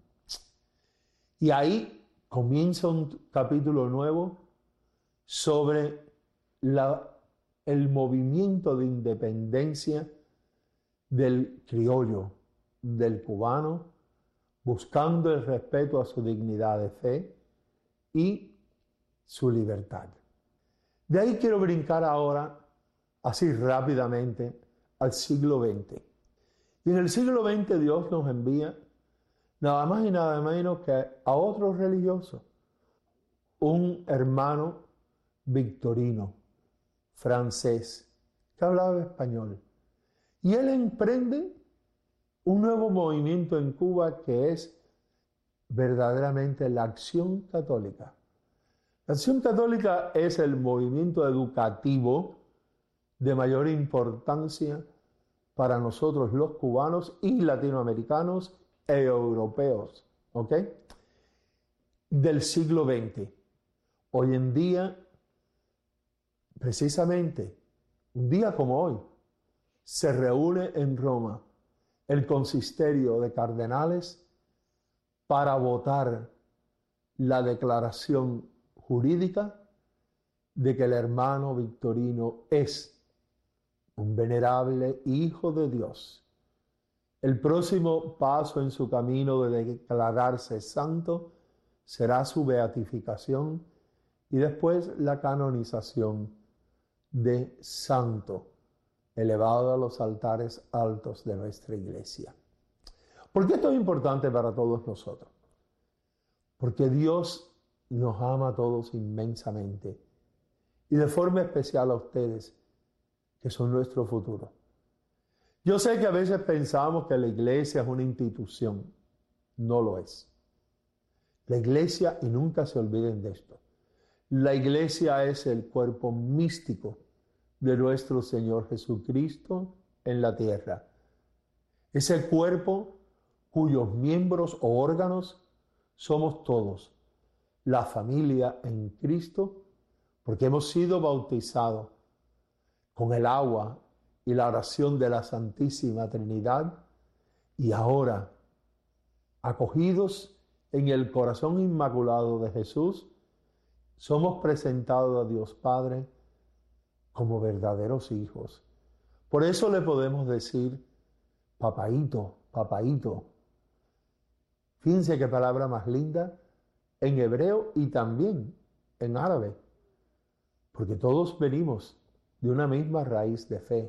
[SPEAKER 15] Y ahí comienza un capítulo nuevo sobre la, el movimiento de independencia del criollo, del cubano, buscando el respeto a su dignidad de fe y su libertad. De ahí quiero brincar ahora, así rápidamente, al siglo veinte. Y en el siglo veinte Dios nos envía nada más y nada menos que a otro religioso, un hermano victorino, francés, que hablaba español. Y él emprende un nuevo movimiento en Cuba que es verdaderamente la Acción Católica. La Acción Católica es el movimiento educativo de mayor importancia para nosotros los cubanos y latinoamericanos e europeos, ¿ok? Del siglo veinte. Hoy en día, precisamente, un día como hoy, se reúne en Roma el consistorio de cardenales para votar la declaración jurídica de que el hermano Victorino es un venerable hijo de Dios. El próximo paso en su camino de declararse santo será su beatificación y después la canonización de santo, elevado a los altares altos de nuestra iglesia. ¿Por qué esto es importante para todos nosotros? Porque Dios nos ama a todos inmensamente y de forma especial a ustedes, que son nuestro futuro. Yo sé que a veces pensamos que la iglesia es una institución. No lo es. La iglesia, y nunca se olviden de esto, la iglesia es el cuerpo místico de nuestro Señor Jesucristo en la tierra. Es el cuerpo cuyos miembros o órganos somos todos, la familia en Cristo, porque hemos sido bautizados con el agua y la oración de la Santísima Trinidad, y ahora, acogidos en el corazón inmaculado de Jesús, somos presentados a Dios Padre como verdaderos hijos. Por eso le podemos decir, papaíto, papaíto. Fíjense qué palabra más linda en hebreo y también en árabe, porque todos venimos de una misma raíz de fe.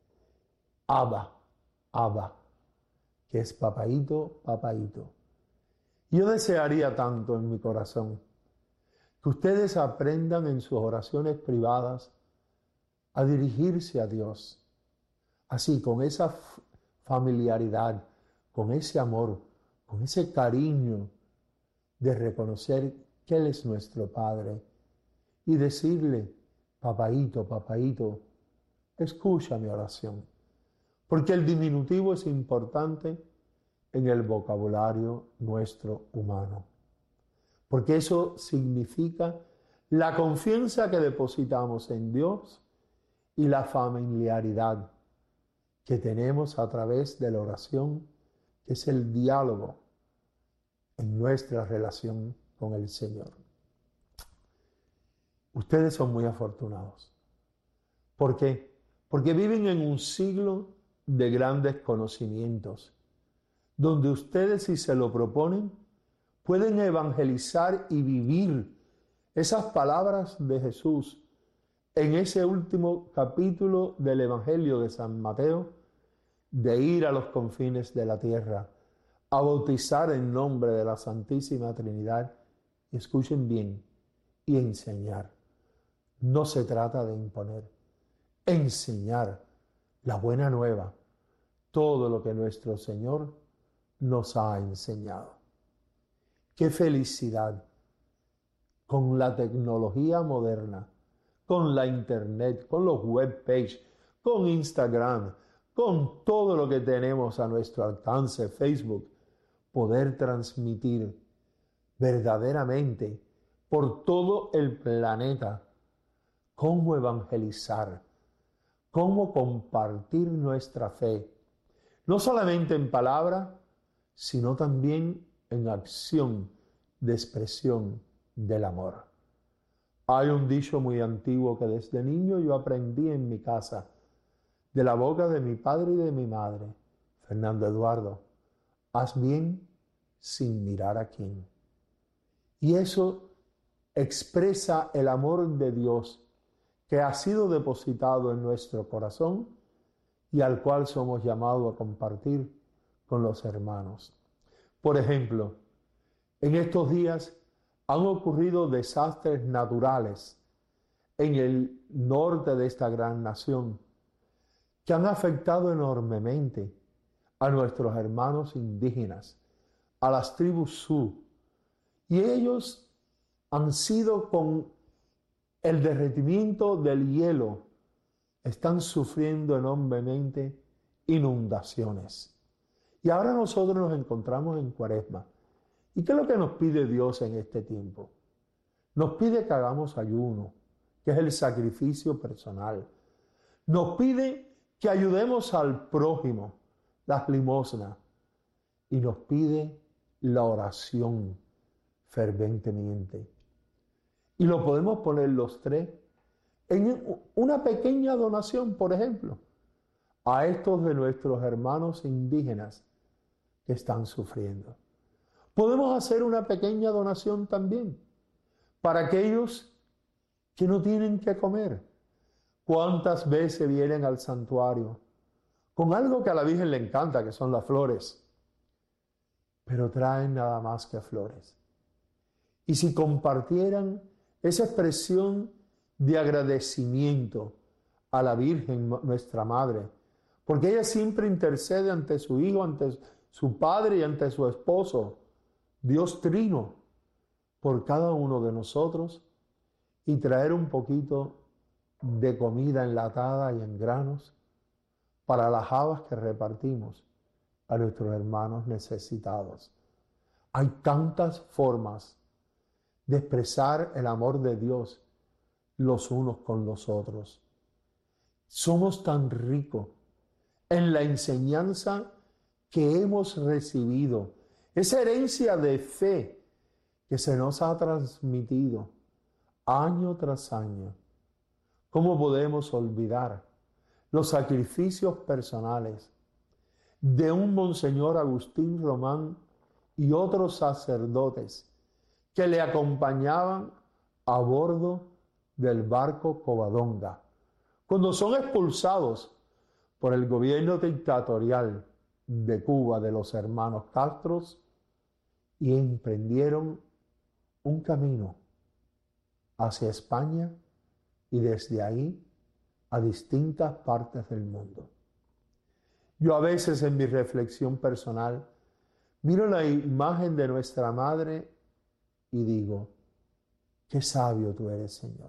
[SPEAKER 15] Abba, Abba, que es papaíto, papaíto. Yo desearía tanto en mi corazón que ustedes aprendan en sus oraciones privadas a dirigirse a Dios, así, con esa familiaridad, con ese amor, con ese cariño de reconocer que Él es nuestro Padre y decirle, papaíto, papaíto, escucha mi oración, porque el diminutivo es importante en el vocabulario nuestro humano, porque eso significa la confianza que depositamos en Dios y la familiaridad que tenemos a través de la oración, que es el diálogo en nuestra relación con el Señor. Ustedes son muy afortunados. ¿Por qué? Porque viven en un siglo de grandes conocimientos, donde ustedes, si se lo proponen, pueden evangelizar y vivir esas palabras de Jesús en ese último capítulo del Evangelio de San Mateo, de ir a los confines de la tierra, a bautizar en nombre de la Santísima Trinidad, y escuchen bien, y enseñar. No se trata de imponer, enseñar la buena nueva, todo lo que nuestro Señor nos ha enseñado. ¡Qué felicidad! Con la tecnología moderna, con la internet, con los webpages, con Instagram, con todo lo que tenemos a nuestro alcance, Facebook, poder transmitir verdaderamente por todo el planeta cómo evangelizar, cómo compartir nuestra fe, no solamente en palabra, sino también en acción de expresión del amor. Hay un dicho muy antiguo que desde niño yo aprendí en mi casa, de la boca de mi padre y de mi madre, Fernando Eduardo: haz bien sin mirar a quién. Y eso expresa el amor de Dios que ha sido depositado en nuestro corazón y al cual somos llamados a compartir con los hermanos. Por ejemplo, en estos días han ocurrido desastres naturales en el norte de esta gran nación que han afectado enormemente a nuestros hermanos indígenas, a las tribus Sioux, y ellos han sido, con el derretimiento del hielo, están sufriendo enormemente inundaciones. Y ahora nosotros nos encontramos en Cuaresma. ¿Y qué es lo que nos pide Dios en este tiempo? Nos pide que hagamos ayuno, que es el sacrificio personal. Nos pide que ayudemos al prójimo, las limosnas. Y nos pide la oración ferventemente. Y lo podemos poner los tres en una pequeña donación, por ejemplo, a estos de nuestros hermanos indígenas que están sufriendo. Podemos hacer una pequeña donación también para aquellos que no tienen que comer. ¿Cuántas veces vienen al santuario con algo que a la Virgen le encanta, que son las flores? Pero traen nada más que flores. Y si compartieran esa expresión de agradecimiento a la Virgen, nuestra Madre, porque ella siempre intercede ante su Hijo, ante su Padre y ante su Esposo, Dios Trino, por cada uno de nosotros, y traer un poquito de comida enlatada y en granos para las habas que repartimos a nuestros hermanos necesitados. Hay tantas formas de expresar el amor de Dios los unos con los otros. Somos tan ricos en la enseñanza que hemos recibido, esa herencia de fe que se nos ha transmitido año tras año. ¿Cómo podemos olvidar los sacrificios personales de un Monseñor Agustín Román y otros sacerdotes que le acompañaban a bordo del barco Covadonga, cuando son expulsados por el gobierno dictatorial de Cuba de los hermanos Castros y emprendieron un camino hacia España y desde ahí a distintas partes del mundo. Yo a veces en mi reflexión personal miro la imagen de nuestra Madre y digo, qué sabio tú eres, Señor.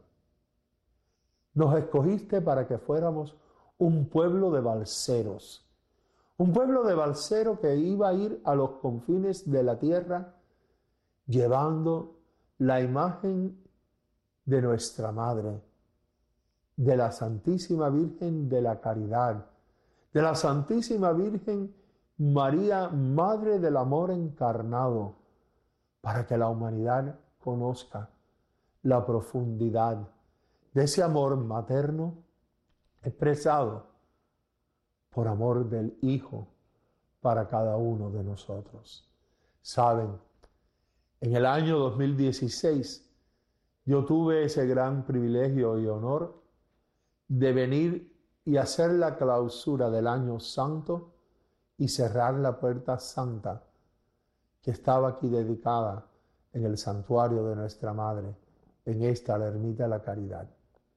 [SPEAKER 15] Nos escogiste para que fuéramos un pueblo de balseros, un pueblo de balseros que iba a ir a los confines de la tierra llevando la imagen de nuestra Madre, de la Santísima Virgen de la Caridad, de la Santísima Virgen María, Madre del Amor encarnado, para que la humanidad conozca la profundidad de ese amor materno expresado por amor del Hijo para cada uno de nosotros. Saben, en el año dos mil dieciséis yo tuve ese gran privilegio y honor de venir y hacer la clausura del año santo y cerrar la puerta santa que estaba aquí dedicada en el santuario de nuestra Madre, en esta, la Ermita de la Caridad.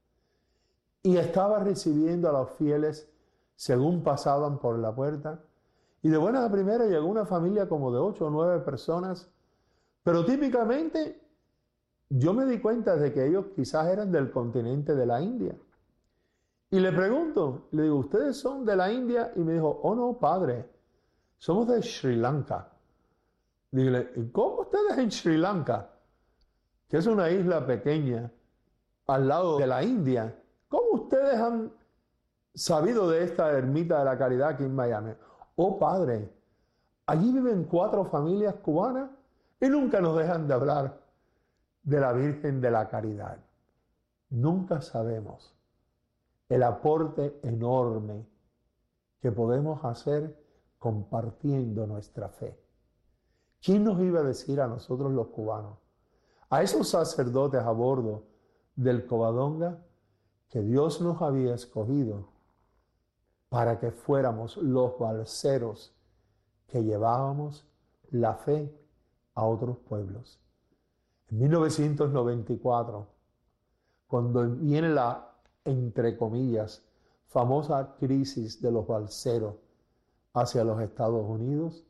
[SPEAKER 15] Y estaba recibiendo a los fieles según pasaban por la puerta, y de buena a primera llegó una familia como de ocho o nueve personas, pero típicamente yo me di cuenta de que ellos quizás eran del continente de la India. Y le pregunto, le digo, ¿ustedes son de la India? Y me dijo, oh no, padre, somos de Sri Lanka. Dile, ¿y cómo ustedes en Sri Lanka? Que es una isla pequeña al lado de la India. ¿Cómo ustedes han sabido de esta Ermita de la Caridad aquí en Miami? Oh padre, allí viven cuatro familias cubanas y nunca nos dejan de hablar de la Virgen de la Caridad. Nunca sabemos el aporte enorme que podemos hacer compartiendo nuestra fe. ¿Quién nos iba a decir a nosotros los cubanos, a esos sacerdotes a bordo del Covadonga, que Dios nos había escogido para que fuéramos los balseros que llevábamos la fe a otros pueblos? En mil novecientos noventa y cuatro, cuando viene la, entre comillas, famosa crisis de los balseros hacia los Estados Unidos,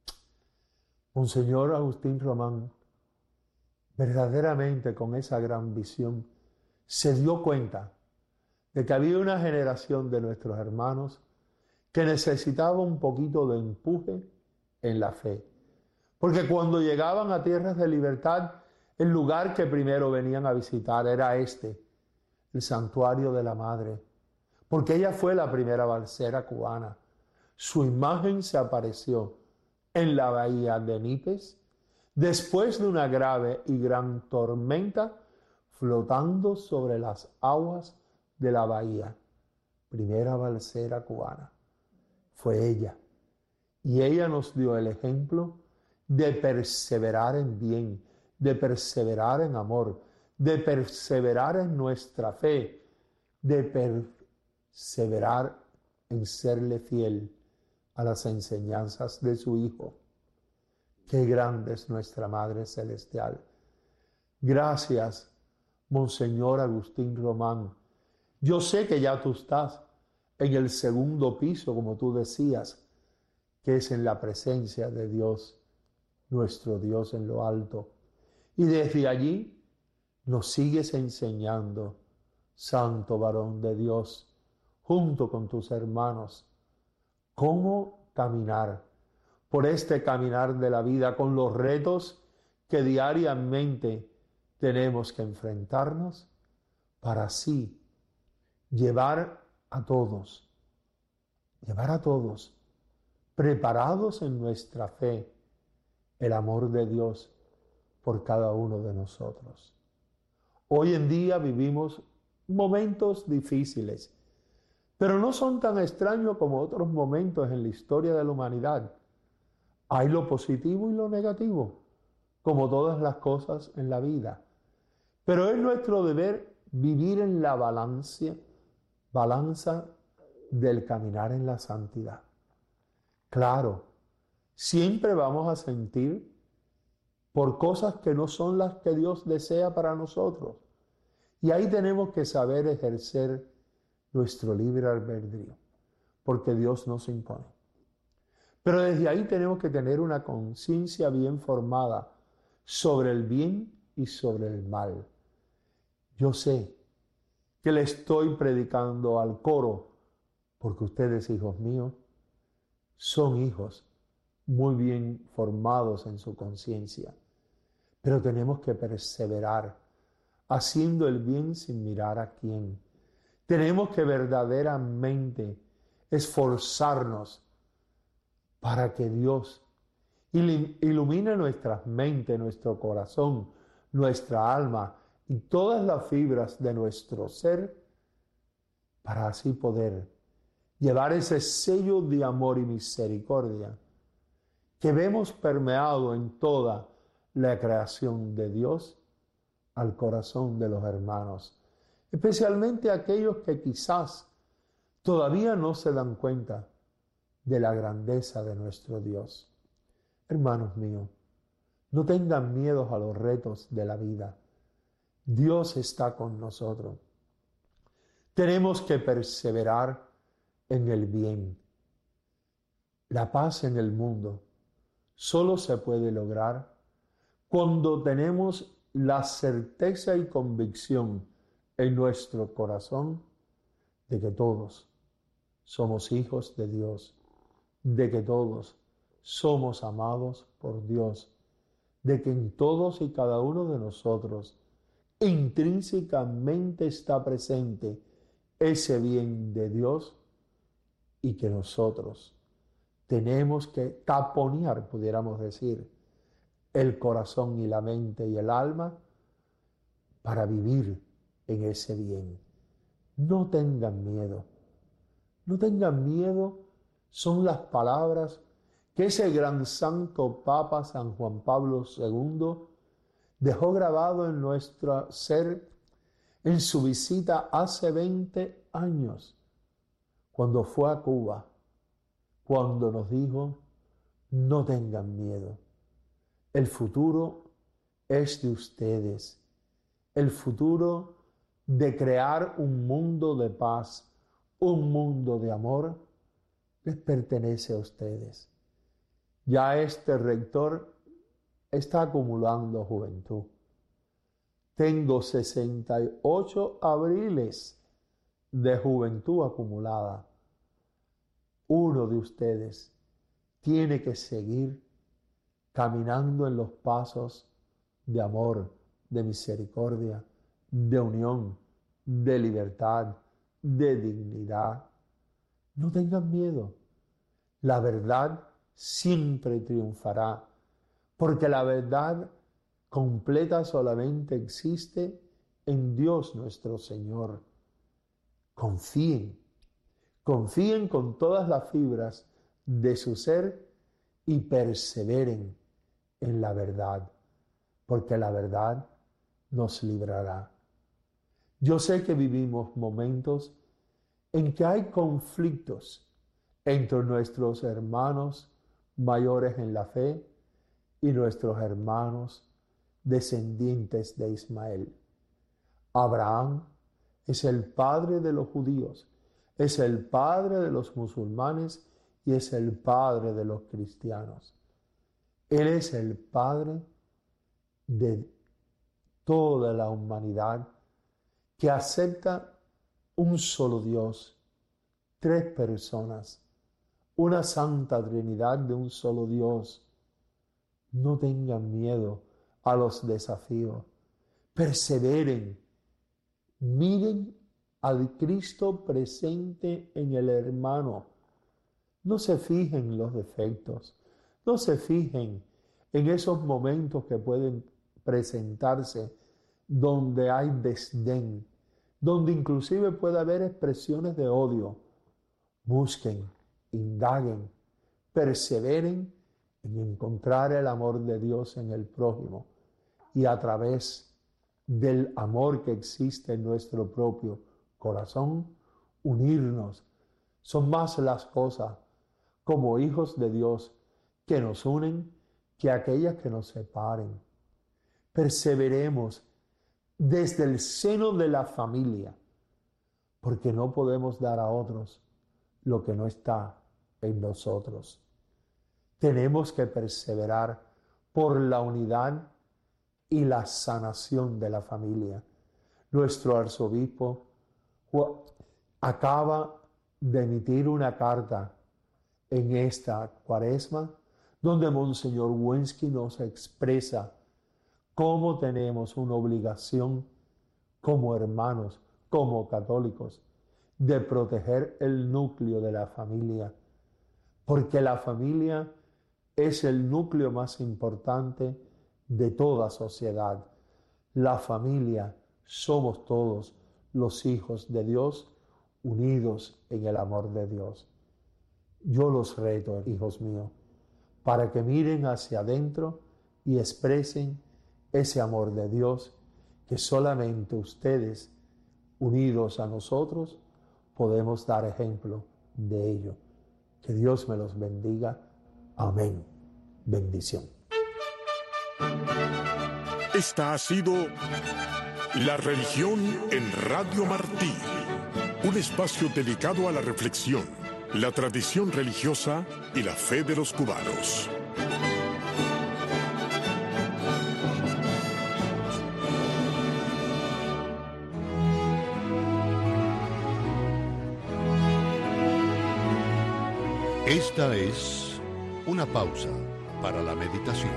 [SPEAKER 15] Monseñor Agustín Román, verdaderamente con esa gran visión, se dio cuenta de que había una generación de nuestros hermanos que necesitaba un poquito de empuje en la fe. Porque cuando llegaban a tierras de libertad, el lugar que primero venían a visitar era este, el santuario de la Madre, porque ella fue la primera balsera cubana. Su imagen se apareció en la bahía de Nípez, después de una grave y gran tormenta, flotando sobre las aguas de la bahía. Primera balsera cubana. Fue ella. Y ella nos dio el ejemplo de perseverar en bien, de perseverar en amor, de perseverar en nuestra fe, de perseverar en serle fiel a las enseñanzas de su Hijo. Qué grande es nuestra Madre Celestial. Gracias, Monseñor Agustín Román. Yo sé que ya tú estás en el segundo piso, como tú decías, que es en la presencia de Dios, nuestro Dios en lo alto. Y desde allí nos sigues enseñando, santo varón de Dios, junto con tus hermanos, cómo caminar por este caminar de la vida con los retos que diariamente tenemos que enfrentarnos para así llevar a todos, llevar a todos preparados en nuestra fe el amor de Dios por cada uno de nosotros. Hoy en día vivimos momentos difíciles, pero no son tan extraños como otros momentos en la historia de la humanidad. Hay lo positivo y lo negativo, como todas las cosas en la vida. Pero es nuestro deber vivir en la balanza, balanza del caminar en la santidad. Claro, siempre vamos a sentir por cosas que no son las que Dios desea para nosotros. Y ahí tenemos que saber ejercer nuestro libre albedrío, porque Dios nos impone. Pero desde ahí tenemos que tener una conciencia bien formada sobre el bien y sobre el mal. Yo sé que le estoy predicando al coro, porque ustedes, hijos míos, son hijos muy bien formados en su conciencia. Pero tenemos que perseverar, haciendo el bien sin mirar a quién. Tenemos que verdaderamente esforzarnos para que Dios ilumine nuestras mentes, nuestro corazón, nuestra alma y todas las fibras de nuestro ser, para así poder llevar ese sello de amor y misericordia que vemos permeado en toda la creación de Dios al corazón de los hermanos, especialmente aquellos que quizás todavía no se dan cuenta de la grandeza de nuestro Dios. Hermanos míos, no tengan miedo a los retos de la vida. Dios está con nosotros. Tenemos que perseverar en el bien. La paz en el mundo solo se puede lograr cuando tenemos la certeza y convicción en nuestro corazón de que todos somos hijos de Dios, de que todos somos amados por Dios, de que en todos y cada uno de nosotros intrínsecamente está presente ese bien de Dios y que nosotros tenemos que taponear, pudiéramos decir, el corazón y la mente y el alma para vivir en ese bien. No tengan miedo, no tengan miedo, son las palabras que ese gran santo Papa San Juan Pablo segundo dejó grabado en nuestro ser en su visita hace veinte años, cuando fue a Cuba, cuando nos dijo, no tengan miedo, el futuro es de ustedes, el futuro de crear un mundo de paz, un mundo de amor, les pertenece a ustedes. Ya este rector está acumulando juventud. Tengo sesenta y ocho abriles de juventud acumulada. uno de ustedes tiene que seguir caminando en los pasos de amor, de misericordia, de unión, de libertad, de dignidad. No tengan miedo. La verdad siempre triunfará, porque la verdad completa solamente existe en Dios nuestro Señor. Confíen, confíen con todas las fibras de su ser y perseveren en la verdad, porque la verdad nos librará. Yo sé que vivimos momentos en que hay conflictos entre nuestros hermanos mayores en la fe y nuestros hermanos descendientes de Ismael. Abraham es el padre de los judíos, es el padre de los musulmanes y es el padre de los cristianos. Él es el padre de toda la humanidad que acepta un solo Dios, tres personas, una santa Trinidad de un solo Dios. No tengan miedo a los desafíos, perseveren, miren al Cristo presente en el hermano. No se fijen en los defectos, no se fijen en esos momentos que pueden presentarse donde hay desdén, donde inclusive puede haber expresiones de odio. Busquen, indaguen, perseveren en encontrar el amor de Dios en el prójimo y a través del amor que existe en nuestro propio corazón, unirnos. Son más las cosas como hijos de Dios que nos unen que aquellas que nos separen. Perseveremos desde el seno de la familia, porque no podemos dar a otros lo que no está en nosotros. Tenemos que perseverar por la unidad y la sanación de la familia. Nuestro arzobispo acaba de emitir una carta en esta cuaresma donde Monseñor Wensky nos expresa cómo tenemos una obligación como hermanos, como católicos, de proteger el núcleo de la familia, porque la familia es el núcleo más importante de toda sociedad. La familia somos todos los hijos de Dios unidos en el amor de Dios. Yo los reto, hijos míos, para que miren hacia adentro y expresen ese amor de Dios que solamente ustedes, unidos a nosotros, podemos dar ejemplo de ello. Que Dios me los bendiga. Amén. Bendición.
[SPEAKER 12] Esta ha sido La Religión en Radio Martí, un espacio dedicado a la reflexión, la tradición religiosa y la fe de los cubanos.
[SPEAKER 9] Esta es una pausa para la meditación.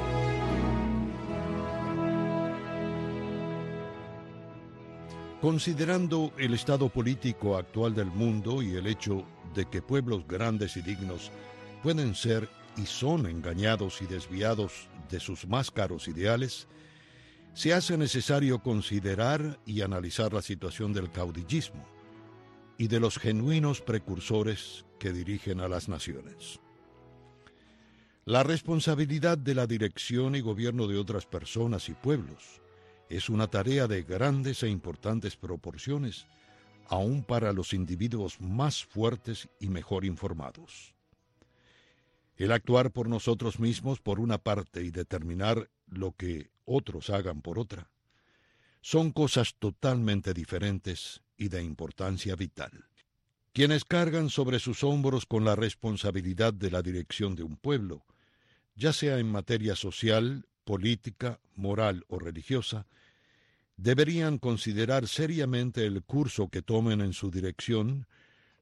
[SPEAKER 9] Considerando el estado político actual del mundo y el hecho de que pueblos grandes y dignos pueden ser y son engañados y desviados de sus más caros ideales, se hace necesario considerar y analizar la situación del caudillismo y de los genuinos precursores que dirigen a las naciones. La responsabilidad de la dirección y gobierno de otras personas y pueblos es una tarea de grandes e importantes proporciones, aun para los individuos más fuertes y mejor informados. El actuar por nosotros mismos por una parte y determinar lo que otros hagan por otra, son cosas totalmente diferentes y de importancia vital. Quienes cargan sobre sus hombros con la responsabilidad de la dirección de un pueblo, ya sea en materia social, política, moral o religiosa, deberían considerar seriamente el curso que tomen en su dirección,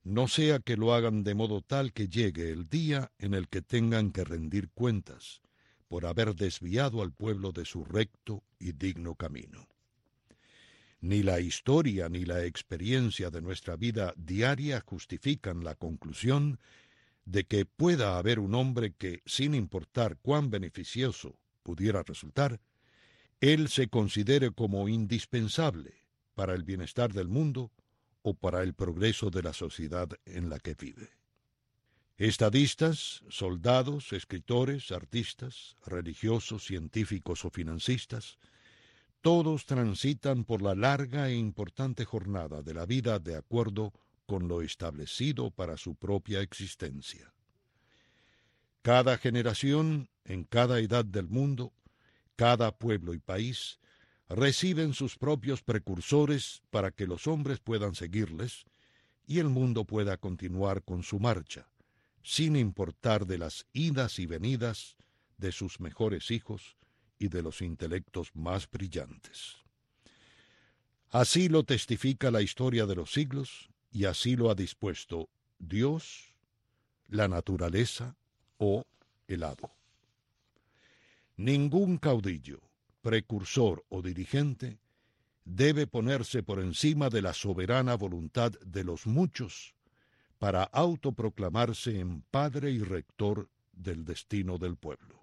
[SPEAKER 9] no sea que lo hagan de modo tal que llegue el día en el que tengan que rendir cuentas por haber desviado al pueblo de su recto y digno camino. Ni la historia ni la experiencia de nuestra vida diaria justifican la conclusión de que pueda haber un hombre que, sin importar cuán beneficioso pudiera resultar, él se considere como indispensable para el bienestar del mundo o para el progreso de la sociedad en la que vive. Estadistas, soldados, escritores, artistas, religiosos, científicos o financistas, todos transitan por la larga e importante jornada de la vida de acuerdo con lo establecido para su propia existencia. Cada generación, en cada edad del mundo, cada pueblo y país, reciben sus propios precursores para que los hombres puedan seguirles y el mundo pueda continuar con su marcha, sin importar de las idas y venidas de sus mejores hijos y de los intelectos más brillantes. Así lo testifica la historia de los siglos y así lo ha dispuesto Dios, la naturaleza o el hado. Ningún caudillo, precursor o dirigente debe ponerse por encima de la soberana voluntad de los muchos para autoproclamarse en padre y rector del destino del pueblo.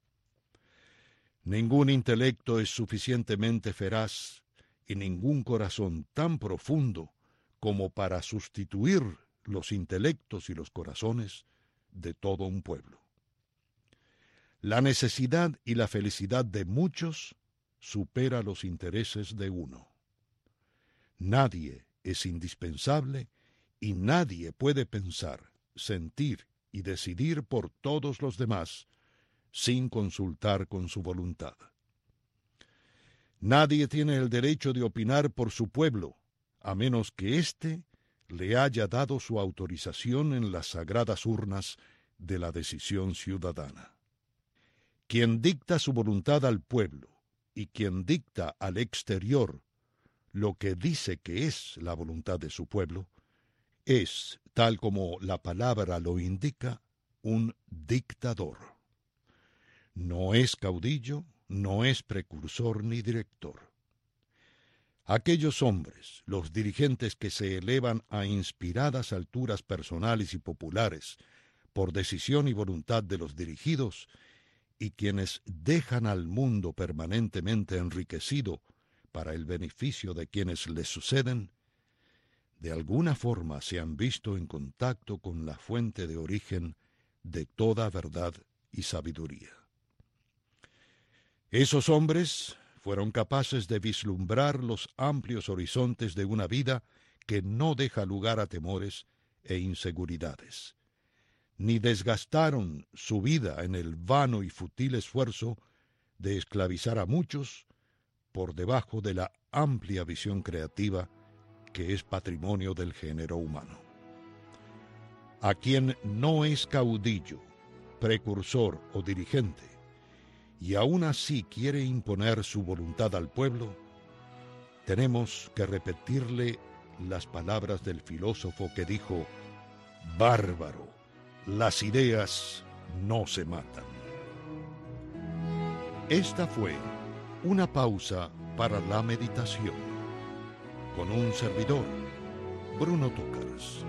[SPEAKER 9] Ningún intelecto es suficientemente feraz y ningún corazón tan profundo como para sustituir los intelectos y los corazones de todo un pueblo. La necesidad y la felicidad de muchos supera los intereses de uno. Nadie es indispensable y nadie puede pensar, sentir y decidir por todos los demás sin consultar con su voluntad. Nadie tiene el derecho de opinar por su pueblo, a menos que éste le haya dado su autorización en las sagradas urnas de la decisión ciudadana. Quien dicta su voluntad al pueblo y quien dicta al exterior lo que dice que es la voluntad de su pueblo, es, tal como la palabra lo indica, un dictador. No es caudillo, no es precursor ni director. Aquellos hombres, los dirigentes que se elevan a inspiradas alturas personales y populares por decisión y voluntad de los dirigidos, y quienes dejan al mundo permanentemente enriquecido para el beneficio de quienes les suceden, de alguna forma se han visto en contacto con la fuente de origen de toda verdad y sabiduría. Esos hombres fueron capaces de vislumbrar los amplios horizontes de una vida que no deja lugar a temores e inseguridades, ni desgastaron su vida en el vano y fútil esfuerzo de esclavizar a muchos por debajo de la amplia visión creativa que es patrimonio del género humano. A quien no es caudillo, precursor o dirigente, y aún así quiere imponer su voluntad al pueblo, tenemos que repetirle las palabras del filósofo que dijo: «Bárbaro, las ideas no se matan». Esta fue una pausa para la meditación, con un servidor, Bruno Túcaras.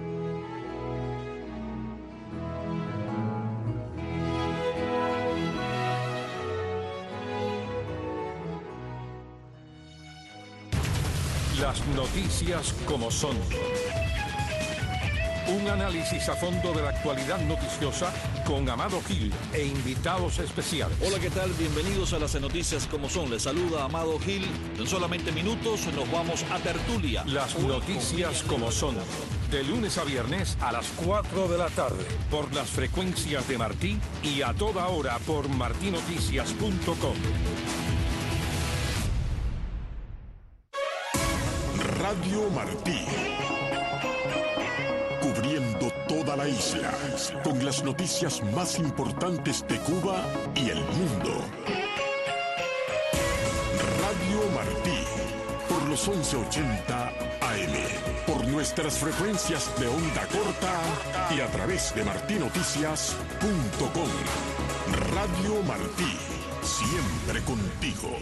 [SPEAKER 16] Las noticias como son. Un análisis a fondo de la actualidad noticiosa con Amado Gil e invitados especiales.
[SPEAKER 17] Hola, ¿qué tal? Bienvenidos a las noticias como son. Les saluda Amado Gil. En solamente minutos nos vamos a tertulia.
[SPEAKER 16] Las noticias como son. De lunes a viernes a las cuatro de la tarde. Por las frecuencias de Martí y a toda hora por martí noticias punto com.
[SPEAKER 12] Radio Martí. Cubriendo toda la isla, con las noticias más importantes de Cuba y el mundo. Radio Martí, por los once ochenta A M. por nuestras frecuencias de onda corta y a través de martí noticias punto com. Radio Martí, siempre contigo.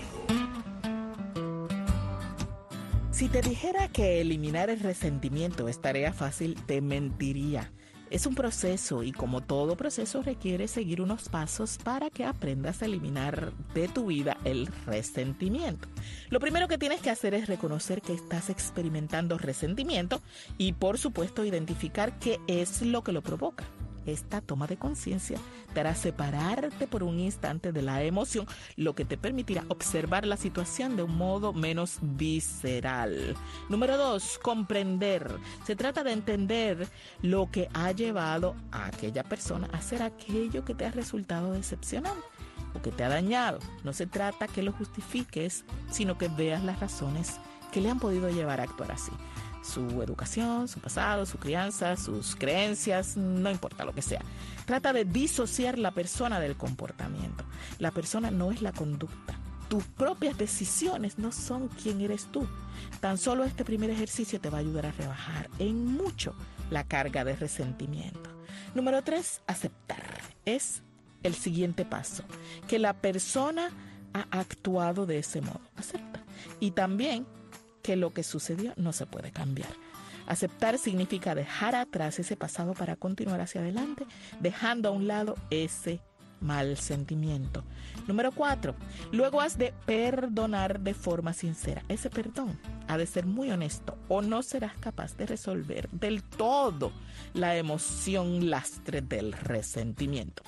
[SPEAKER 18] Si te dijera que eliminar el resentimiento es tarea fácil, te mentiría. Es un proceso y como todo proceso requiere seguir unos pasos para que aprendas a eliminar de tu vida el resentimiento. Lo primero que tienes que hacer es reconocer que estás experimentando resentimiento y por supuesto identificar qué es lo que lo provoca. Esta toma de conciencia te hará separarte por un instante de la emoción, lo que te permitirá observar la situación de un modo menos visceral. Número dos, comprender. Se trata de entender lo que ha llevado a aquella persona a hacer aquello que te ha resultado decepcionante o que te ha dañado. No se trata que lo justifiques, sino que veas las razones que le han podido llevar a actuar así. Su educación, su pasado, su crianza, sus creencias, no importa lo que sea. Trata de disociar la persona del comportamiento. La persona no es la conducta. Tus propias decisiones no son quién eres tú. Tan solo este primer ejercicio te va a ayudar a rebajar en mucho la carga de resentimiento. Número tres, aceptar. Es el siguiente paso. Que la persona ha actuado de ese modo. Acepta. Y también que lo que sucedió no se puede cambiar. Aceptar significa dejar atrás ese pasado para continuar hacia adelante, dejando a un lado ese mal sentimiento. Número cuatro, luego has de perdonar de forma sincera. Ese perdón ha de ser muy honesto o no serás capaz de resolver del todo la emoción lastre del resentimiento.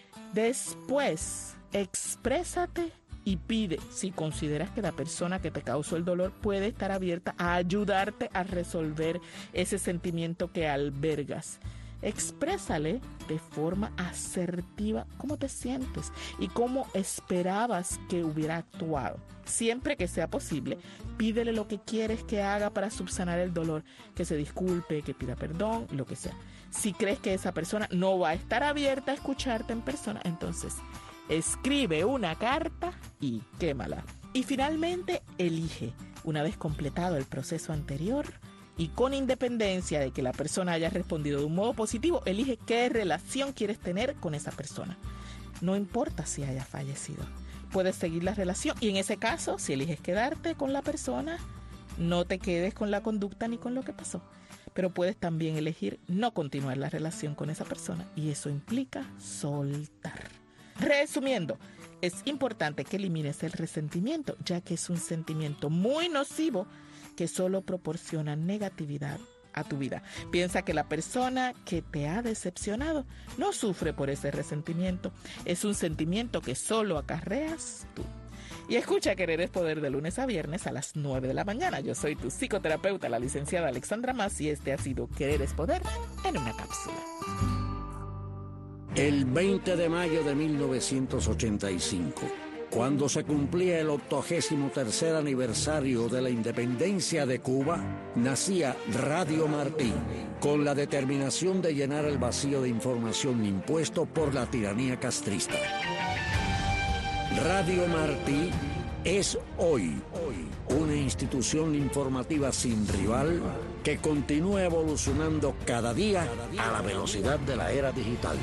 [SPEAKER 18] Después, exprésate y pide si consideras que la persona que te causó el dolor puede estar abierta a ayudarte a resolver ese sentimiento que albergas. Exprésale de forma asertiva cómo te sientes y cómo esperabas que hubiera actuado. Siempre que sea posible, pídele lo que quieres que haga para subsanar el dolor, que se disculpe, que pida perdón, lo que sea. Si crees que esa persona no va a estar abierta a escucharte en persona, entonces escribe una carta y quémala. Y finalmente, elige, una vez completado el proceso anterior y con independencia de que la persona haya respondido de un modo positivo, elige qué relación quieres tener con esa persona. No importa si haya fallecido. Puedes seguir la relación y en ese caso, si eliges quedarte con la persona, no te quedes con la conducta ni con lo que pasó. Pero puedes también elegir no continuar la relación con esa persona y eso implica soltar. Resumiendo, es importante que elimines el resentimiento, ya que es un sentimiento muy nocivo que solo proporciona negatividad a tu vida. Piensa que la persona que te ha decepcionado no sufre por ese resentimiento. Es un sentimiento que solo acarreas tú. Y escucha Querer es Poder de lunes a viernes a las nueve de la mañana. Yo soy tu psicoterapeuta, la licenciada Alexandra Mas, y este ha sido Querer es Poder en una cápsula.
[SPEAKER 13] El veinte de mayo de mil novecientos ochenta y cinco, cuando se cumplía el octogésimo tercer aniversario de la independencia de Cuba, nacía Radio Martí, con la determinación de llenar el vacío de información impuesto por la tiranía castrista. Radio Martí es hoy, hoy una institución informativa sin rival que continúa evolucionando cada día a la velocidad de la era digital.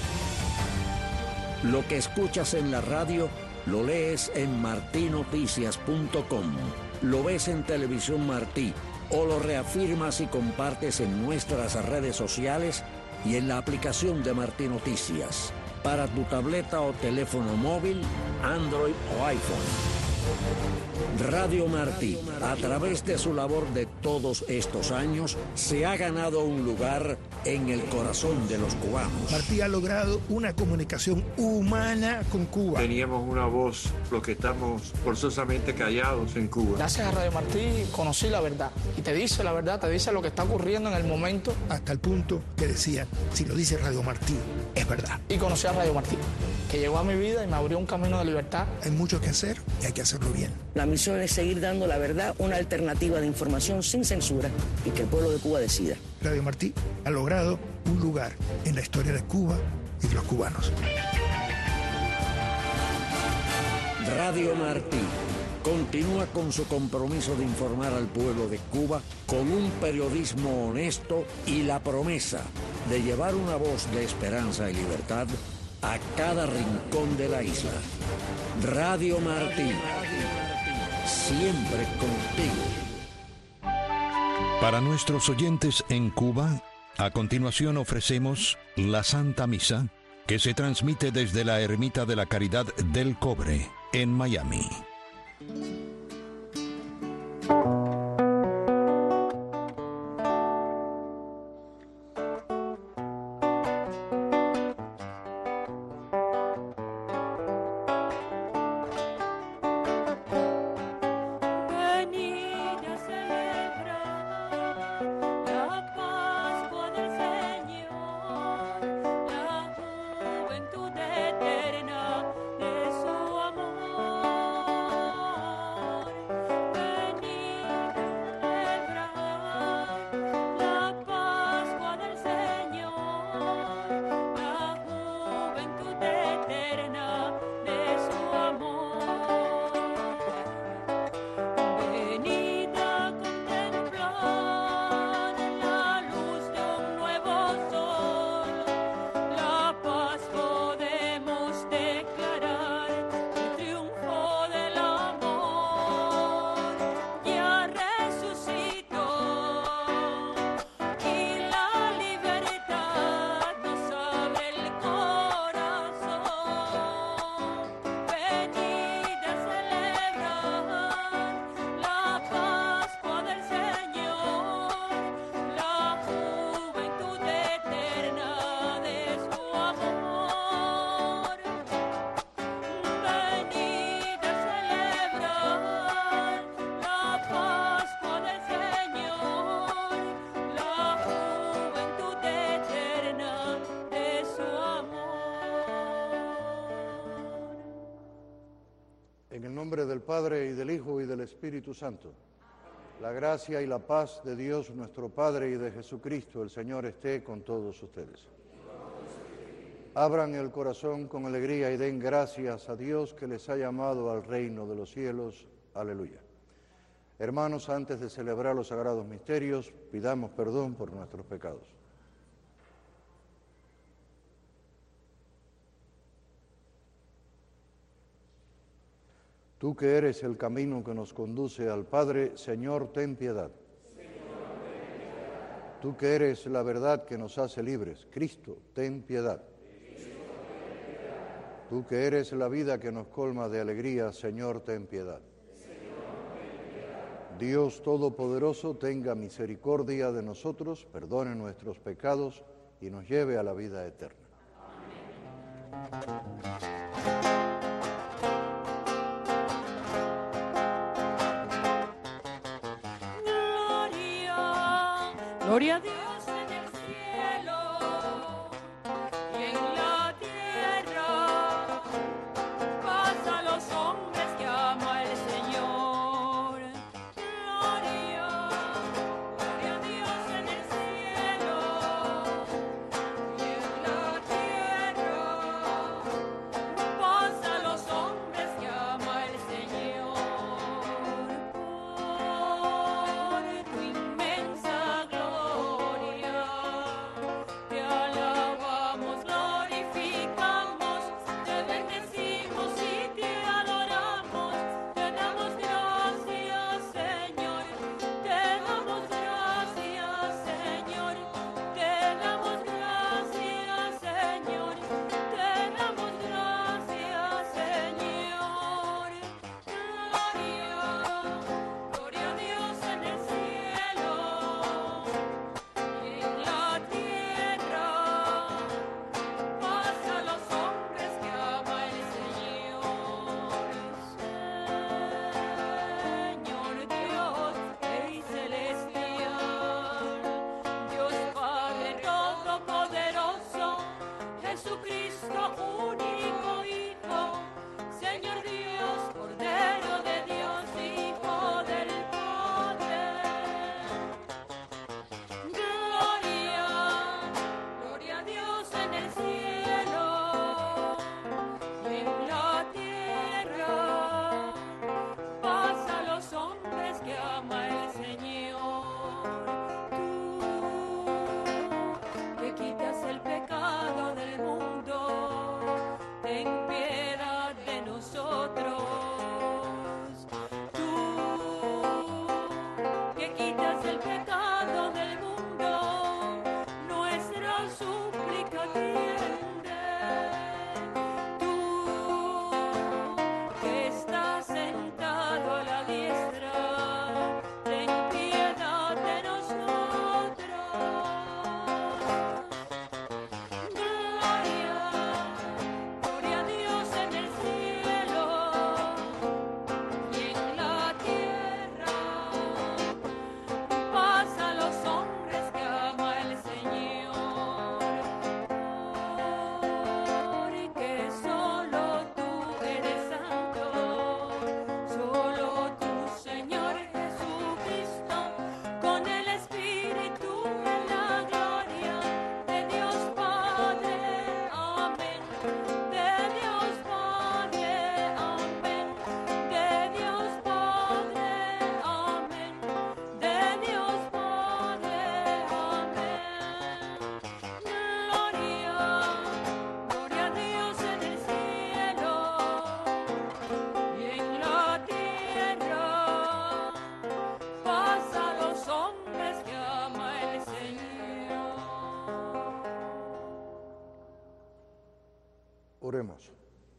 [SPEAKER 13] Lo que escuchas en la radio lo lees en martí noticias punto com, lo ves en Televisión Martí o lo reafirmas y compartes en nuestras redes sociales y en la aplicación de Martí Noticias para tu tableta o teléfono móvil, Android o iPhone. Radio Martí, a través de su labor de todos estos años, se ha ganado un lugar en el corazón de los cubanos.
[SPEAKER 19] Martí ha logrado una comunicación humana con Cuba.
[SPEAKER 11] Teníamos una voz, los que estamos forzosamente callados en Cuba.
[SPEAKER 20] Gracias a Radio Martí conocí la verdad. Y te dice la verdad, te dice lo que está ocurriendo en el momento.
[SPEAKER 19] Hasta el punto que decían, si lo dice Radio Martí, es verdad.
[SPEAKER 20] Y conocí a Radio Martí, que llegó a mi vida y me abrió un camino de libertad.
[SPEAKER 19] Hay mucho que hacer y hay que hacerlo bien.
[SPEAKER 21] La misión es seguir dando la verdad, una alternativa de información sin censura y que el pueblo de Cuba decida.
[SPEAKER 19] Radio Martí ha logrado un lugar en la historia de Cuba y de los cubanos.
[SPEAKER 13] Radio Martí, continúa con su compromiso de informar al pueblo de Cuba con un periodismo honesto y la promesa de llevar una voz de esperanza y libertad a cada rincón de la isla. Radio Martí, siempre contigo.
[SPEAKER 9] Para nuestros oyentes en Cuba, a continuación ofrecemos la Santa Misa, que se transmite desde la Ermita de la Caridad del Cobre, en Miami.
[SPEAKER 3] En el nombre del Padre, y del Hijo, y del Espíritu Santo, la gracia y la paz de Dios nuestro Padre y de Jesucristo el Señor esté con todos ustedes. Abran el corazón con alegría y den gracias a Dios que les ha llamado al reino de los cielos. Aleluya. Hermanos, antes de celebrar los sagrados misterios, pidamos perdón por nuestros pecados. Tú que eres el camino que nos conduce al Padre, Señor, ten piedad. Señor, ten piedad. Tú que eres la verdad que nos hace libres, Cristo, ten piedad. Cristo, ten piedad. Tú que eres la vida que nos colma de alegría, Señor, ten piedad. Señor, ten piedad. Dios Todopoderoso, tenga misericordia de nosotros, perdone nuestros pecados y nos lleve a la vida eterna. Amén.
[SPEAKER 22] Gloria a Dios en el cielo y en la tierra, paz a los hombres que ama el Señor. Gloria, gloria a Dios en el cielo y en la tierra, paz a los hombres que ama el Señor. Por tu inmensa gloria quitas el pecado del mundo, nuestra súplica atiende. Tú que estás sentado a la diestra, ten piedad de nosotros. Gloria, gloria a Dios en el cielo y en la tierra, paz a los hombres que ama el Señor. Porque solo tú eres santo, solo tú, Señor Jesucristo, con el Espíritu en la gloria de Dios Padre, amén. De Dios Padre, amén. De Dios Padre, amén. De Dios Padre, amén. Gloria, gloria a Dios en el cielo y en la tierra, paz a los hombres que ama el Señor.
[SPEAKER 3] Oremos.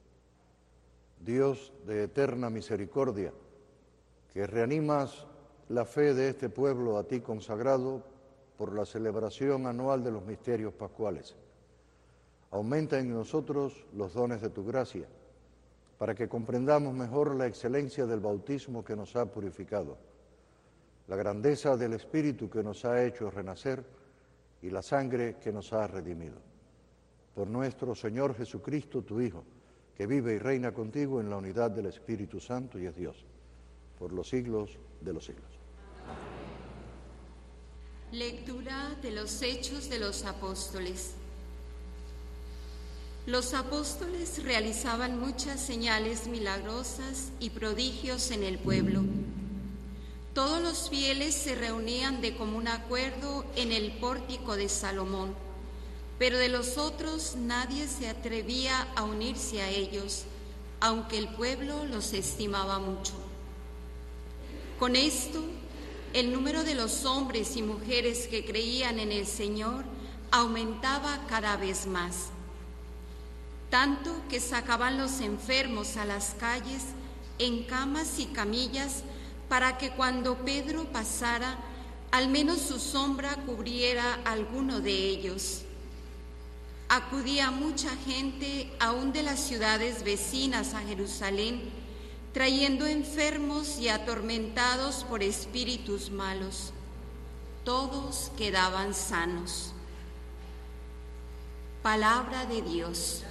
[SPEAKER 3] Dios de eterna misericordia, que reanimas la fe de este pueblo a ti consagrado por la celebración anual de los misterios pascuales, aumenta en nosotros los dones de tu gracia, para que comprendamos mejor la excelencia del bautismo que nos ha purificado, la grandeza del Espíritu que nos ha hecho renacer y la sangre que nos ha redimido. Por nuestro Señor Jesucristo, tu Hijo, que vive y reina contigo en la unidad del Espíritu Santo y es Dios, por los siglos de los siglos.
[SPEAKER 5] Lectura de los Hechos de los Apóstoles. Los apóstoles realizaban muchas señales milagrosas y prodigios en el pueblo. Todos los fieles se reunían de común acuerdo en el pórtico de Salomón, pero de los otros nadie se atrevía a unirse a ellos, aunque el pueblo los estimaba mucho. Con esto, el número de los hombres y mujeres que creían en el Señor aumentaba cada vez más, tanto que sacaban los enfermos a las calles en camas y camillas para que cuando Pedro pasara, al menos su sombra cubriera a alguno de ellos. Acudía mucha gente, aún de las ciudades vecinas a Jerusalén, trayendo enfermos y atormentados por espíritus malos. Todos quedaban sanos. Palabra de Dios.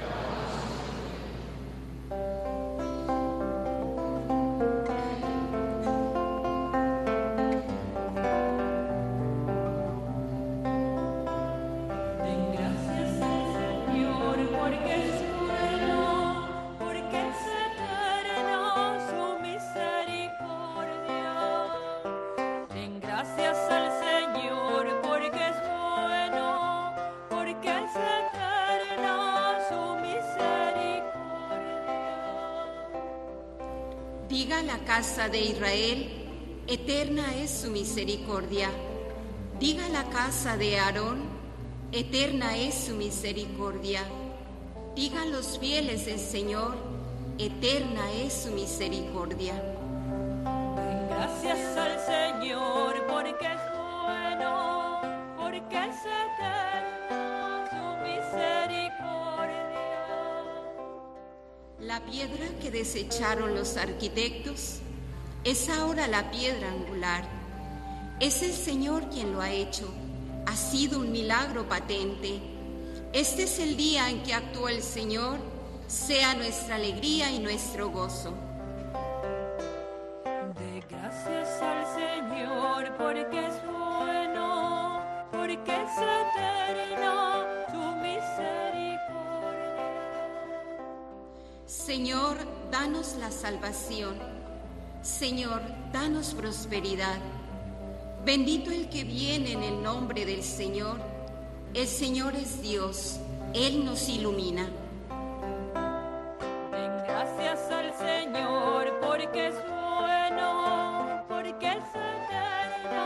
[SPEAKER 5] Diga la casa de Israel, eterna es su misericordia. Diga la casa de Aarón, eterna es su misericordia. Digan los fieles del Señor, eterna es su misericordia.
[SPEAKER 22] Den gracias al Señor porque es bueno, porque es eterna su misericordia.
[SPEAKER 5] La piedra que desecharon los arquitectos es ahora la piedra angular. Es el Señor quien lo ha hecho. Ha sido un milagro patente. Este es el día en que actuó el Señor. Sea nuestra alegría y nuestro gozo.
[SPEAKER 22] De gracias al Señor porque es bueno, porque es eterna su misericordia.
[SPEAKER 5] Señor, danos la salvación. Señor, danos prosperidad. Bendito el que viene en el nombre del Señor. El Señor es Dios, Él nos ilumina.
[SPEAKER 22] Den gracias al Señor porque es bueno, porque es eterna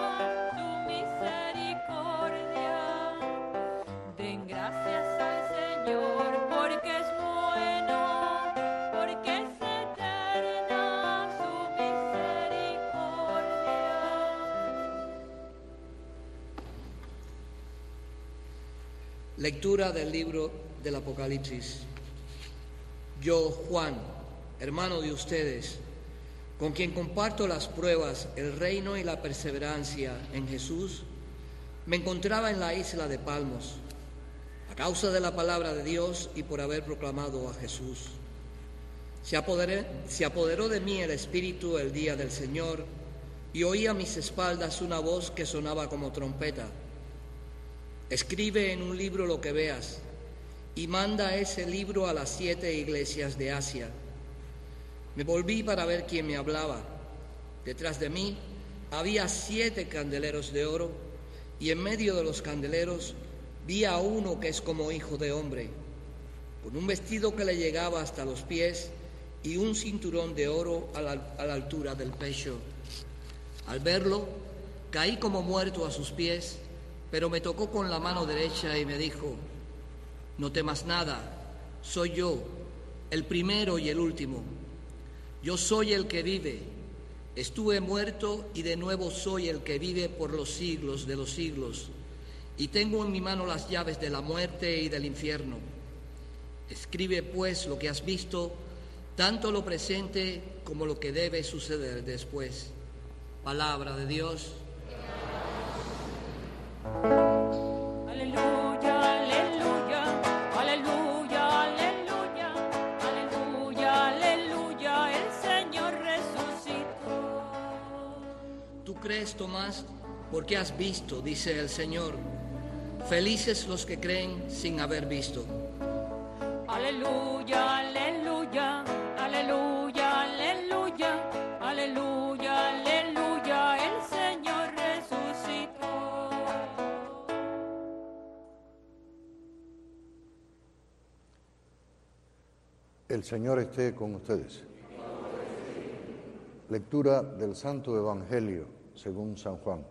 [SPEAKER 4] Lectura del libro del Apocalipsis. Yo, Juan, hermano de ustedes, con quien comparto las pruebas, el reino y la perseverancia en Jesús, me encontraba en la isla de Palmos, a causa de la palabra de Dios y por haber proclamado a Jesús. Se apoderó, se apoderó de mí el Espíritu el día del Señor, y oí a mis espaldas una voz que sonaba como trompeta. Escribe en un libro lo que veas, y manda ese libro a las siete iglesias de Asia. Me volví para ver quién me hablaba. Detrás de mí había siete candeleros de oro, y en medio de los candeleros vi a uno que es como hijo de hombre, con un vestido que le llegaba hasta los pies y un cinturón de oro a la, a la altura del pecho. Al verlo, caí como muerto a sus pies, pero me tocó con la mano derecha y me dijo: no temas nada, soy yo, el primero y el último. Yo soy el que vive, estuve muerto y de nuevo soy el que vive por los siglos de los siglos, y tengo en mi mano las llaves de la muerte y del infierno. Escribe pues lo que has visto, tanto lo presente como lo que debe suceder después. Palabra de Dios.
[SPEAKER 22] Aleluya, aleluya, aleluya, aleluya, aleluya, aleluya, el Señor resucitó.
[SPEAKER 4] Tú crees, Tomás, porque has visto, dice el Señor. Felices los que creen sin haber visto.
[SPEAKER 22] Aleluya, aleluya, aleluya, aleluya, aleluya, aleluya, el Señor resucitó.
[SPEAKER 3] El Señor esté con ustedes. Lectura del Santo Evangelio según San Juan.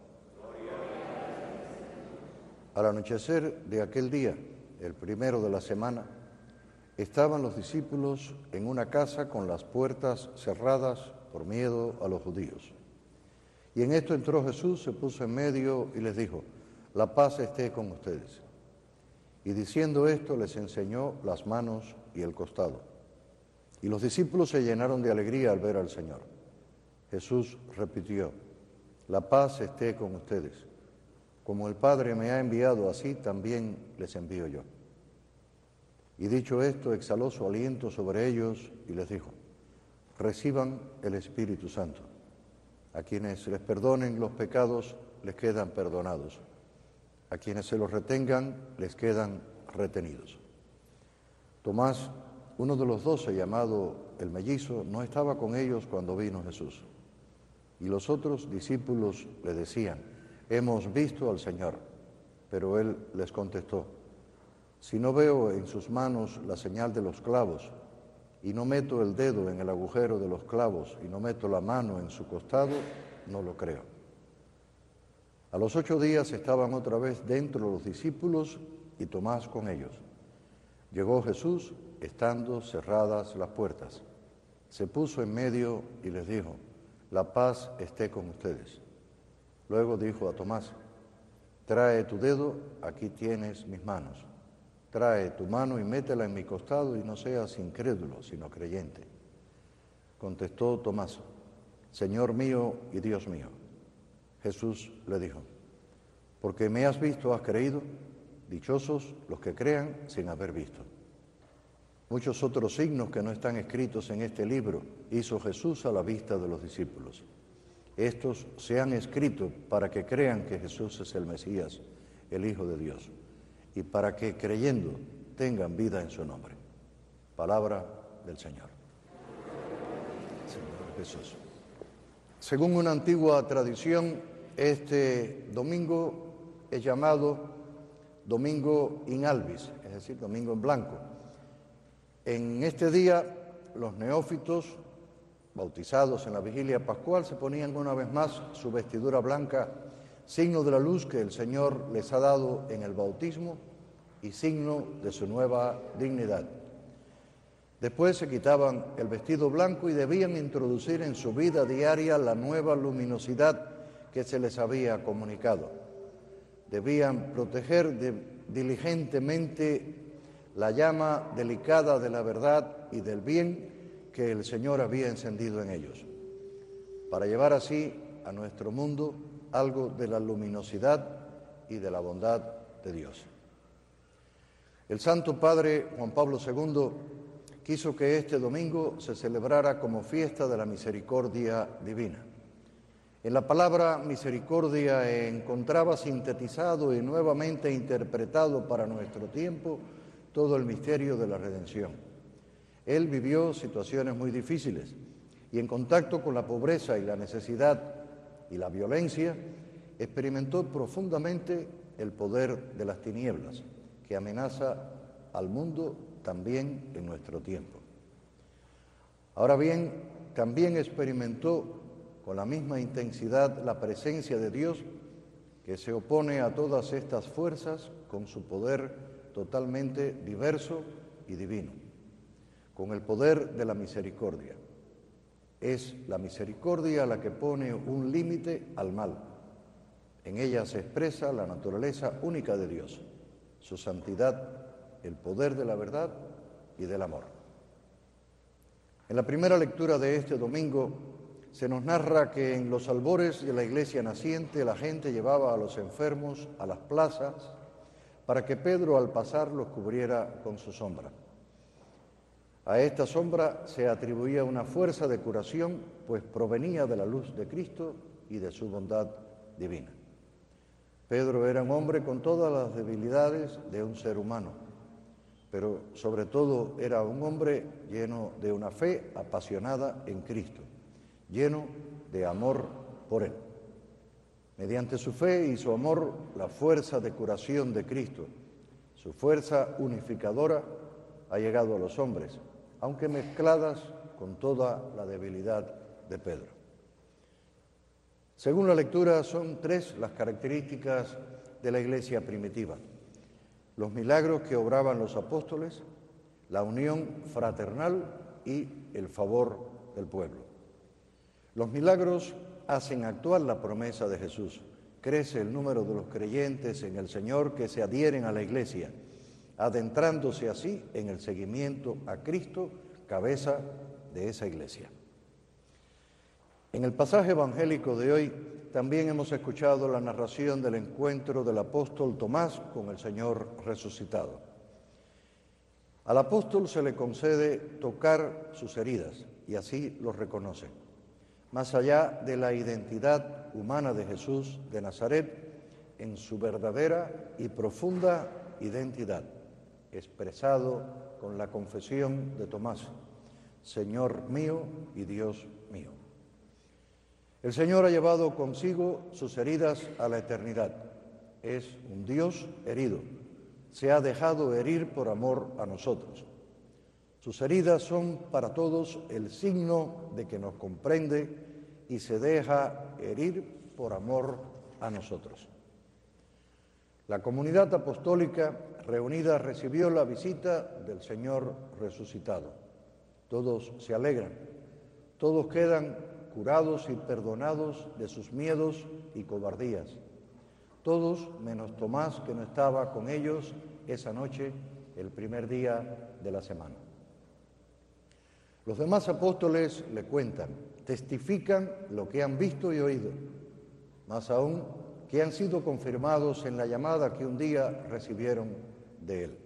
[SPEAKER 3] Al anochecer de aquel día, el primero de la semana, estaban los discípulos en una casa con las puertas cerradas por miedo a los judíos. Y en esto entró Jesús, se puso en medio y les dijo: la paz esté con ustedes. Y diciendo esto les enseñó las manos y el costado. Y los discípulos se llenaron de alegría al ver al Señor. Jesús repitió: la paz esté con ustedes. Como el Padre me ha enviado, así también les envío yo. Y dicho esto, exhaló su aliento sobre ellos y les dijo: reciban el Espíritu Santo. A quienes les perdonen los pecados, les quedan perdonados. A quienes se los retengan, les quedan retenidos. Tomás, uno de los doce, llamado el mellizo, no estaba con ellos cuando vino Jesús. Y los otros discípulos le decían: hemos visto al Señor. Pero él les contestó: si no veo en sus manos la señal de los clavos, y no meto el dedo en el agujero de los clavos, y no meto la mano en su costado, no lo creo. A los ocho días estaban otra vez dentro los discípulos y Tomás con ellos. Llegó Jesús, estando cerradas las puertas. Se puso en medio y les dijo: la paz esté con ustedes. Luego dijo a Tomás: trae tu dedo, aquí tienes mis manos. Trae tu mano y métela en mi costado, y no seas incrédulo, sino creyente. Contestó Tomás: Señor mío y Dios mío. Jesús le dijo: porque me has visto, has creído. Dichosos los que crean sin haber visto. Muchos otros signos que no están escritos en este libro hizo Jesús a la vista de los discípulos. Estos se han escrito para que crean que Jesús es el Mesías, el Hijo de Dios, y para que, creyendo, tengan vida en su nombre. Palabra del Señor. Señor Jesús. Según una antigua tradición, este domingo es llamado Domingo in albis, es decir, Domingo en blanco. En este día, los neófitos, bautizados en la vigilia pascual, se ponían una vez más su vestidura blanca, signo de la luz que el Señor les ha dado en el bautismo y signo de su nueva dignidad. Después se quitaban el vestido blanco y debían introducir en su vida diaria la nueva luminosidad que se les había comunicado. Debían proteger de diligentemente la llama delicada de la verdad y del bien que el Señor había encendido en ellos, para llevar así a nuestro mundo algo de la luminosidad y de la bondad de Dios. El Santo Padre Juan Pablo segundo quiso que este domingo se celebrara como fiesta de la misericordia divina. En la palabra misericordia encontraba sintetizado y nuevamente interpretado para nuestro tiempo todo el misterio de la redención. Él vivió situaciones muy difíciles y en contacto con la pobreza y la necesidad y la violencia, experimentó profundamente el poder de las tinieblas que amenaza al mundo también en nuestro tiempo. Ahora bien, también experimentó con la misma intensidad la presencia de Dios que se opone a todas estas fuerzas con su poder totalmente diverso y divino, con el poder de la misericordia. Es la misericordia la que pone un límite al mal. En ella se expresa la naturaleza única de Dios, su santidad, el poder de la verdad y del amor. En la primera lectura de este domingo se nos narra que en los albores de la iglesia naciente la gente llevaba a los enfermos a las plazas para que Pedro al pasar los cubriera con su sombra. A esta sombra se atribuía una fuerza de curación, pues provenía de la luz de Cristo y de su bondad divina. Pedro era un hombre con todas las debilidades de un ser humano, pero sobre todo era un hombre lleno de una fe apasionada en Cristo, lleno de amor por Él. Mediante su fe y su amor, la fuerza de curación de Cristo, su fuerza unificadora, ha llegado a los hombres, aunque mezcladas con toda la debilidad de Pedro. Según la lectura, son tres las características de la iglesia primitiva: los milagros que obraban los apóstoles, la unión fraternal y el favor del pueblo. Los milagros hacen actuar la promesa de Jesús. Crece el número de los creyentes en el Señor que se adhieren a la iglesia, adentrándose así en el seguimiento a Cristo, cabeza de esa iglesia. En el pasaje evangélico de hoy también hemos escuchado la narración del encuentro del apóstol Tomás con el Señor resucitado. Al apóstol se le concede tocar sus heridas y así los reconoce. Más allá de la identidad humana de Jesús de Nazaret, en su verdadera y profunda identidad, expresado con la confesión de Tomás: Señor mío y Dios mío. El Señor ha llevado consigo sus heridas a la eternidad. Es un Dios herido. Se ha dejado herir por amor a nosotros. Sus heridas son para todos el signo de que nos comprende y se deja herir por amor a nosotros. La comunidad apostólica reunida recibió la visita del Señor resucitado. Todos se alegran, todos quedan curados y perdonados de sus miedos y cobardías. Todos, menos Tomás, que no estaba con ellos esa noche, el primer día de la semana. Los demás apóstoles le cuentan, testifican lo que han visto y oído, más aún que han sido confirmados en la llamada que un día recibieron de él.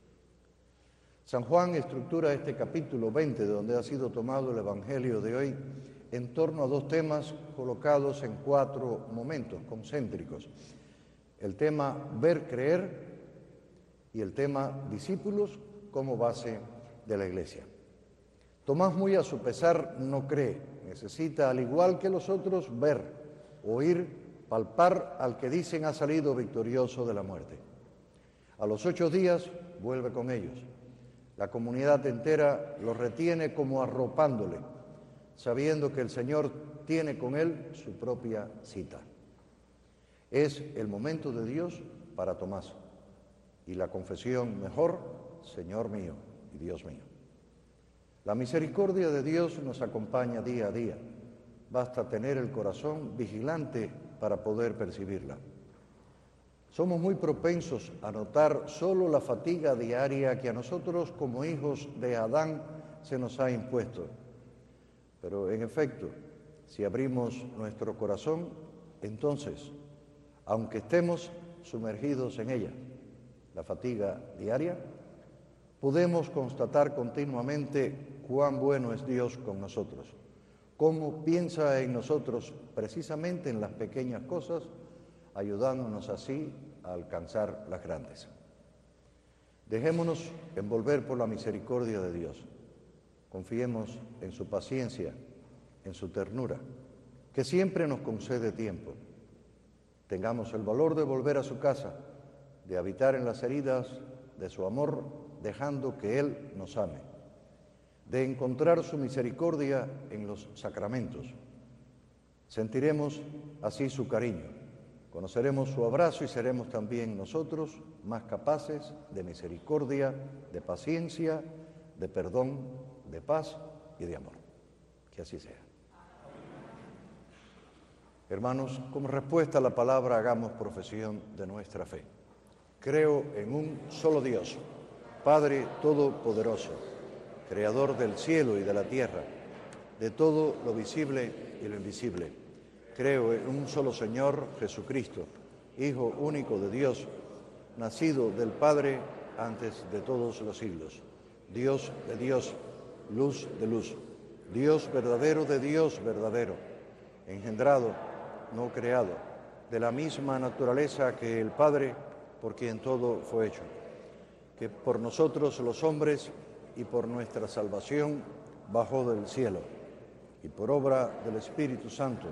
[SPEAKER 3] San Juan estructura este capítulo veinte, de donde ha sido tomado el Evangelio de hoy, en torno a dos temas colocados en cuatro momentos concéntricos: el tema ver, creer, y el tema discípulos como base de la Iglesia. Tomás, muy a su pesar, no cree. Necesita, al igual que los otros, ver, oír, palpar al que dicen ha salido victorioso de la muerte. A los ocho días vuelve con ellos. La comunidad entera lo retiene como arropándole, sabiendo que el Señor tiene con él su propia cita. Es el momento de Dios para Tomás y la confesión mejor: Señor mío y Dios mío. La misericordia de Dios nos acompaña día a día. Basta tener el corazón vigilante para poder percibirla. Somos muy propensos a notar solo la fatiga diaria que a nosotros como hijos de Adán se nos ha impuesto. Pero en efecto, si abrimos nuestro corazón, entonces, aunque estemos sumergidos en ella, la fatiga diaria, podemos constatar continuamente cuán bueno es Dios con nosotros, cómo piensa en nosotros precisamente en las pequeñas cosas, ayudándonos así a alcanzar las grandes. Dejémonos envolver por la misericordia de Dios. Confiemos en su paciencia, en su ternura, que siempre nos concede tiempo. Tengamos el valor de volver a su casa, de habitar en las heridas de su amor, dejando que Él nos ame, de encontrar su misericordia en los sacramentos. Sentiremos así su cariño, conoceremos su abrazo y seremos también nosotros más capaces de misericordia, de paciencia, de perdón, de paz y de amor. Que así sea. Hermanos, como respuesta a la palabra, hagamos profesión de nuestra fe. Creo en un solo Dios, Padre Todopoderoso, Creador del cielo y de la tierra, de todo lo visible y lo invisible. Creo en un solo Señor, Jesucristo, Hijo único de Dios, nacido del Padre antes de todos los siglos, Dios de Dios, luz de luz, Dios verdadero de Dios verdadero, engendrado, no creado, de la misma naturaleza que el Padre, por quien todo fue hecho, que por nosotros los hombres y por nuestra salvación bajó del cielo, y por obra del Espíritu Santo,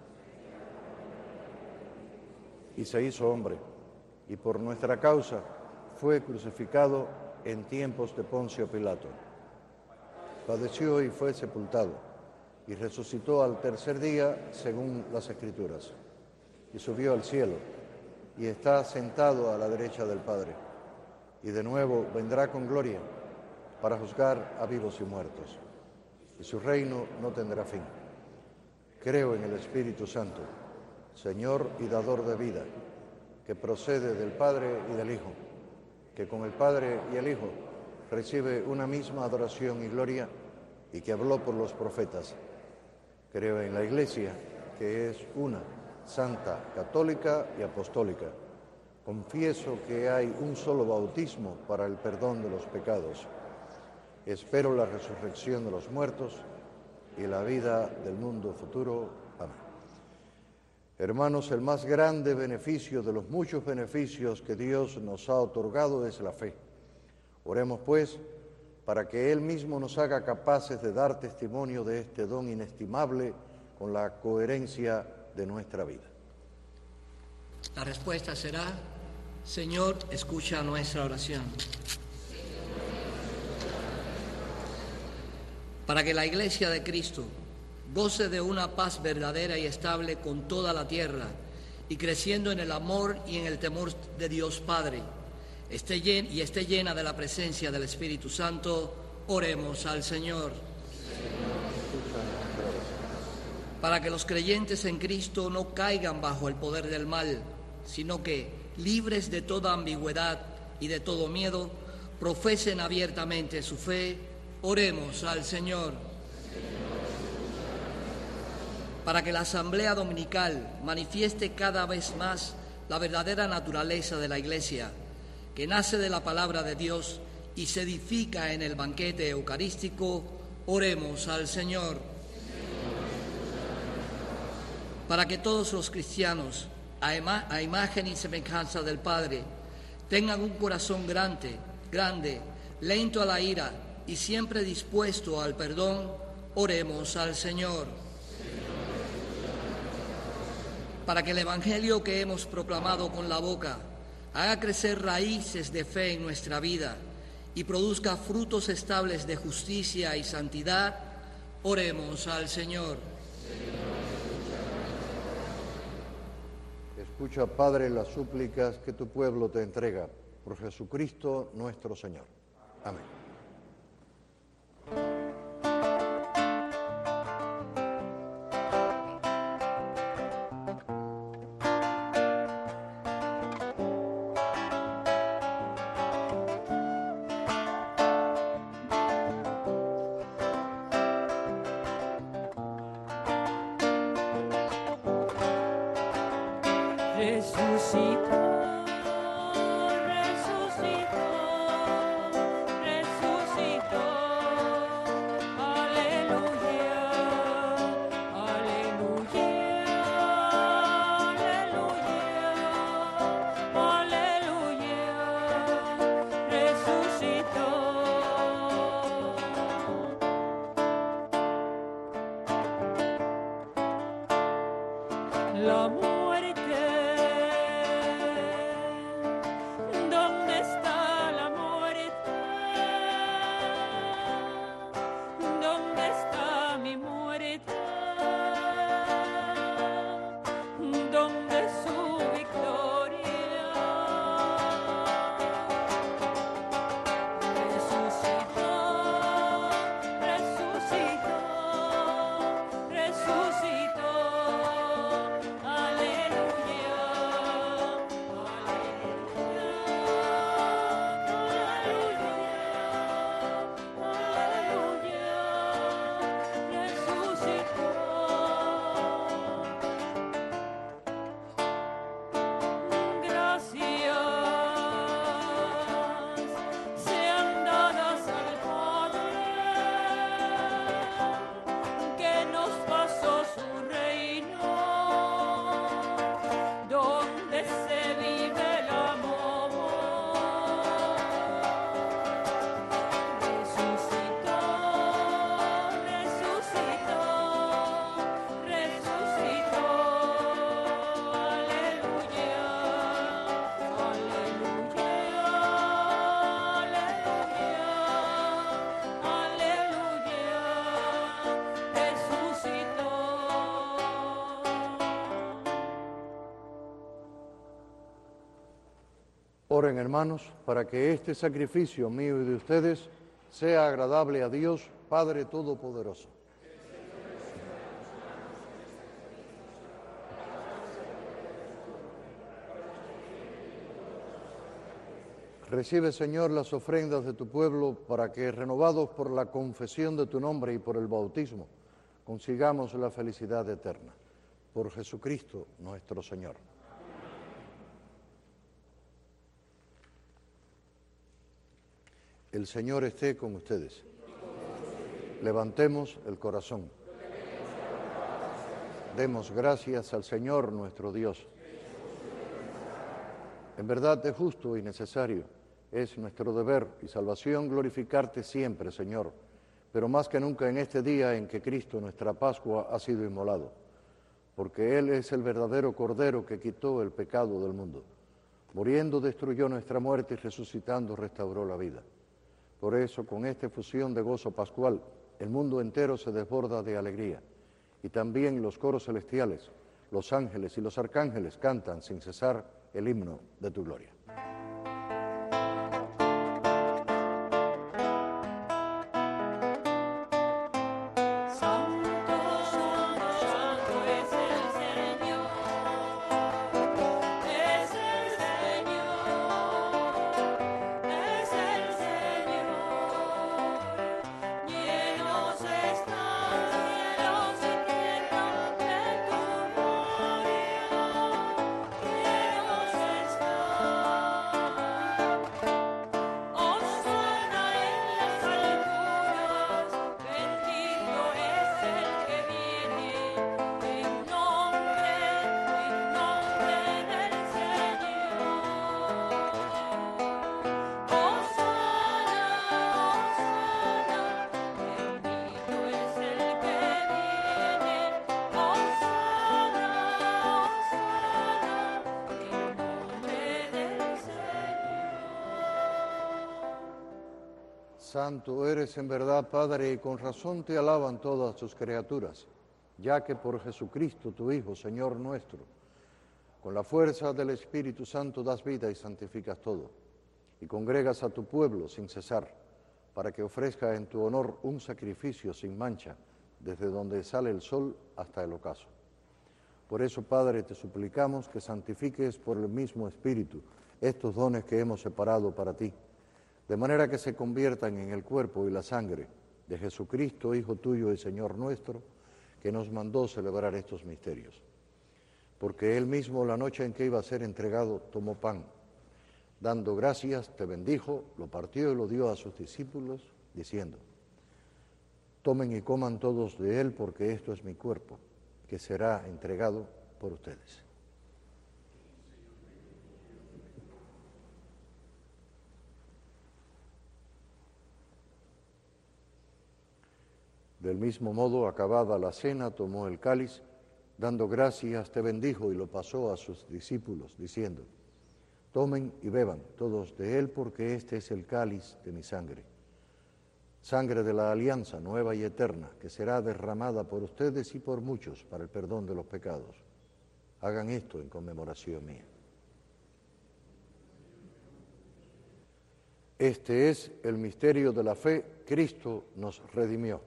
[SPEAKER 3] y se hizo hombre, y por nuestra causa fue crucificado en tiempos de Poncio Pilato. Padeció y fue sepultado, y resucitó al tercer día según las Escrituras, y subió al cielo, y está sentado a la derecha del Padre, y de nuevo vendrá con gloria para juzgar a vivos y muertos, y su reino no tendrá fin. Creo en el Espíritu Santo, Señor y dador de vida, que procede del Padre y del Hijo, que con el Padre y el Hijo recibe una misma adoración y gloria, y que habló por los profetas. Creo en la Iglesia, que es una, santa, católica y apostólica. Confieso que hay un solo bautismo para el perdón de los pecados. Espero la resurrección de los muertos y la vida del mundo futuro. Amén. Hermanos, el más grande beneficio de los muchos beneficios que Dios nos ha otorgado es la fe. Oremos, pues, para que Él mismo nos haga capaces de dar testimonio de este don inestimable con la coherencia de nuestra vida.
[SPEAKER 4] La respuesta será: Señor, escucha nuestra oración. Para que la Iglesia de Cristo goce de una paz verdadera y estable con toda la tierra, y creciendo en el amor y en el temor de Dios Padre, esté llena, y esté llena de la presencia del Espíritu Santo, oremos al Señor. Para que los creyentes en Cristo no caigan bajo el poder del mal, sino que, libres de toda ambigüedad y de todo miedo, profesen abiertamente su fe, oremos al Señor. Para que la Asamblea Dominical manifieste cada vez más la verdadera naturaleza de la Iglesia, que nace de la palabra de Dios y se edifica en el banquete eucarístico, oremos al Señor. Para que todos los cristianos, a, ima- a imagen y semejanza del Padre, tengan un corazón grande, grande, lento a la ira y siempre dispuesto al perdón, oremos al Señor. Para que el Evangelio que hemos proclamado con la boca haga crecer raíces de fe en nuestra vida y produzca frutos estables de justicia y santidad, oremos al Señor.
[SPEAKER 3] Escucha, Padre, las súplicas que tu pueblo te entrega, por Jesucristo nuestro Señor. Amén.
[SPEAKER 22] La muerte, ¿dónde está la muerte? ¿Dónde está mi muerte? ¿Dónde es su victoria? Resucitó, resucitó, resucitó.
[SPEAKER 3] Oren, hermanos, para que este sacrificio mío y de ustedes sea agradable a Dios, Padre Todopoderoso. Recibe, Señor, las ofrendas de tu pueblo para que, renovados por la confesión de tu nombre y por el bautismo, consigamos la felicidad eterna. Por Jesucristo nuestro Señor. El Señor esté con ustedes. Levantemos el corazón. Demos gracias al Señor nuestro Dios. En verdad es justo y necesario, es nuestro deber y salvación glorificarte siempre, Señor, pero más que nunca en este día en que Cristo, nuestra Pascua, ha sido inmolado, porque Él es el verdadero Cordero que quitó el pecado del mundo. Muriendo destruyó nuestra muerte y resucitando restauró la vida. Por eso, con esta efusión de gozo pascual, el mundo entero se desborda de alegría, y también los coros celestiales, los ángeles y los arcángeles cantan sin cesar el himno de tu gloria. Santo eres en verdad, Padre, y con razón te alaban todas tus criaturas, ya que por Jesucristo, tu Hijo, Señor nuestro, con la fuerza del Espíritu Santo das vida y santificas todo, y congregas a tu pueblo sin cesar, para que ofrezca en tu honor un sacrificio sin mancha, desde donde sale el sol hasta el ocaso. Por eso, Padre, te suplicamos que santifiques por el mismo Espíritu estos dones que hemos separado para ti, de manera que se conviertan en el cuerpo y la sangre de Jesucristo, Hijo tuyo y Señor nuestro, que nos mandó celebrar estos misterios. porque él mismo la noche en que iba a ser entregado tomó pan. Dando gracias, te bendijo, lo partió y lo dio a sus discípulos, diciendo: tomen y coman todos de él, porque esto es mi cuerpo, que será entregado por ustedes. Del mismo modo, acabada la cena, tomó el cáliz, dando gracias, te bendijo y lo pasó a sus discípulos, diciendo: tomen y beban todos de él, porque este es el cáliz de mi sangre, sangre de la alianza nueva y eterna, que será derramada por ustedes y por muchos para el perdón de los pecados. Hagan esto en conmemoración mía. Este es el misterio de la fe. Cristo nos redimió.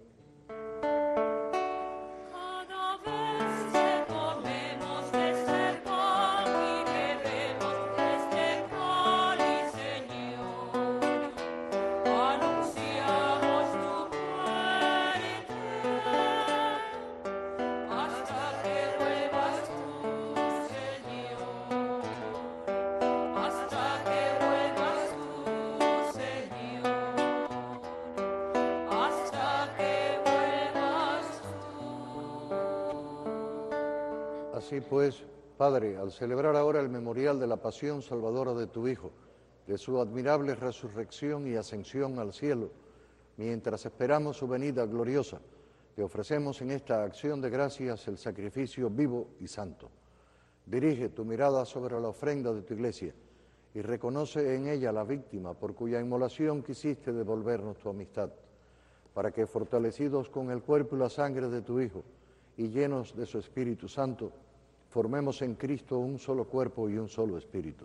[SPEAKER 3] Así pues, Padre, al celebrar ahora el memorial de la pasión salvadora de tu Hijo, de su admirable resurrección y ascensión al cielo, mientras esperamos su venida gloriosa, te ofrecemos en esta acción de gracias el sacrificio vivo y santo. Dirige tu mirada sobre la ofrenda de tu Iglesia y reconoce en ella la víctima por cuya inmolación quisiste devolvernos tu amistad, para que, fortalecidos con el cuerpo y la sangre de tu Hijo y llenos de su Espíritu Santo, formemos en Cristo un solo cuerpo y un solo espíritu.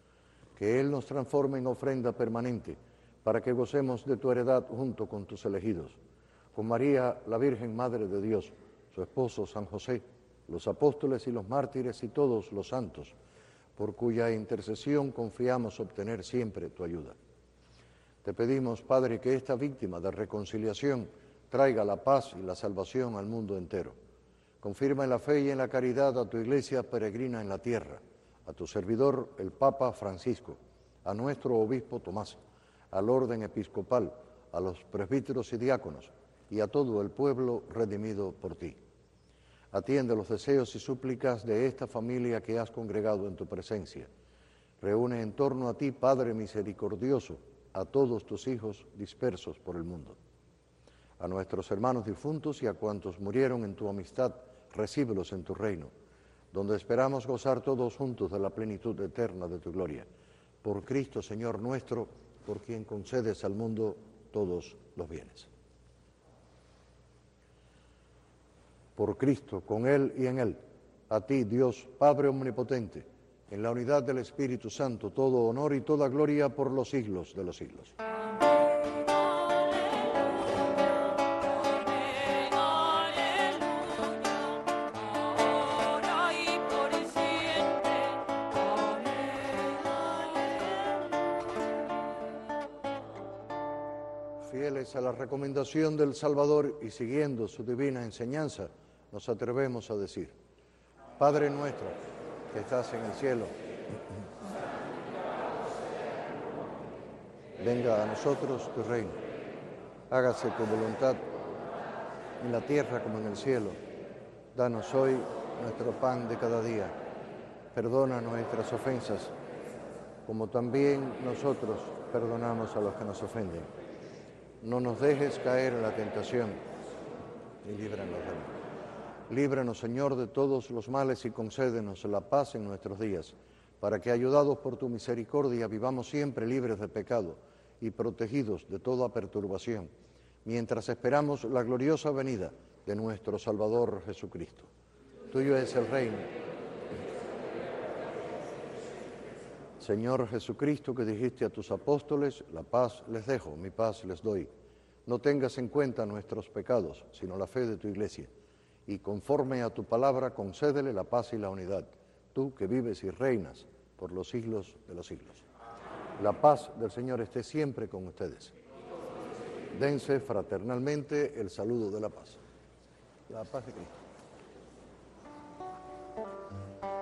[SPEAKER 3] Que Él nos transforme en ofrenda permanente, para que gocemos de tu heredad junto con tus elegidos, con María, la Virgen Madre de Dios, su esposo San José, los apóstoles y los mártires y todos los santos, por cuya intercesión confiamos obtener siempre tu ayuda. Te pedimos, Padre, que esta víctima de reconciliación traiga la paz y la salvación al mundo entero. Confirma en la fe y en la caridad a tu Iglesia peregrina en la tierra, a tu servidor el Papa Francisco, a nuestro obispo Tomás, al orden episcopal, a los presbíteros y diáconos, y a todo el pueblo redimido por ti. Atiende los deseos y súplicas de esta familia que has congregado en tu presencia. Reúne en torno a ti, Padre misericordioso, a todos tus hijos dispersos por el mundo. A nuestros hermanos difuntos y a cuantos murieron en tu amistad, recíbelos en tu reino, donde esperamos gozar todos juntos de la plenitud eterna de tu gloria. Por Cristo, Señor nuestro, por quien concedes al mundo todos los bienes. Por Cristo, con Él y en Él, a ti, Dios, Padre omnipotente, en la unidad del Espíritu Santo, todo honor y toda gloria por los siglos de los siglos. Fieles a la recomendación del Salvador y siguiendo su divina enseñanza, nos atrevemos a decir: Padre nuestro, que estás en el cielo, venga a nosotros tu reino, hágase tu voluntad en la tierra como en el cielo. Danos hoy nuestro pan de cada día, perdona nuestras ofensas, como también nosotros perdonamos a los que nos ofenden. No nos dejes caer en la tentación y líbranos del mal. Líbranos, Señor, de todos los males y concédenos la paz en nuestros días, para que, ayudados por tu misericordia, vivamos siempre libres de pecado y protegidos de toda perturbación, mientras esperamos la gloriosa venida de nuestro Salvador Jesucristo. Tuyo es el reino. Señor Jesucristo, que dijiste a tus apóstoles: la paz les dejo, mi paz les doy. No tengas en cuenta nuestros pecados, sino la fe de tu Iglesia, y conforme a tu palabra concédele la paz y la unidad, tú que vives y reinas por los siglos de los siglos. La paz del Señor esté siempre con ustedes. Dense fraternalmente el saludo de la paz. La paz de Cristo.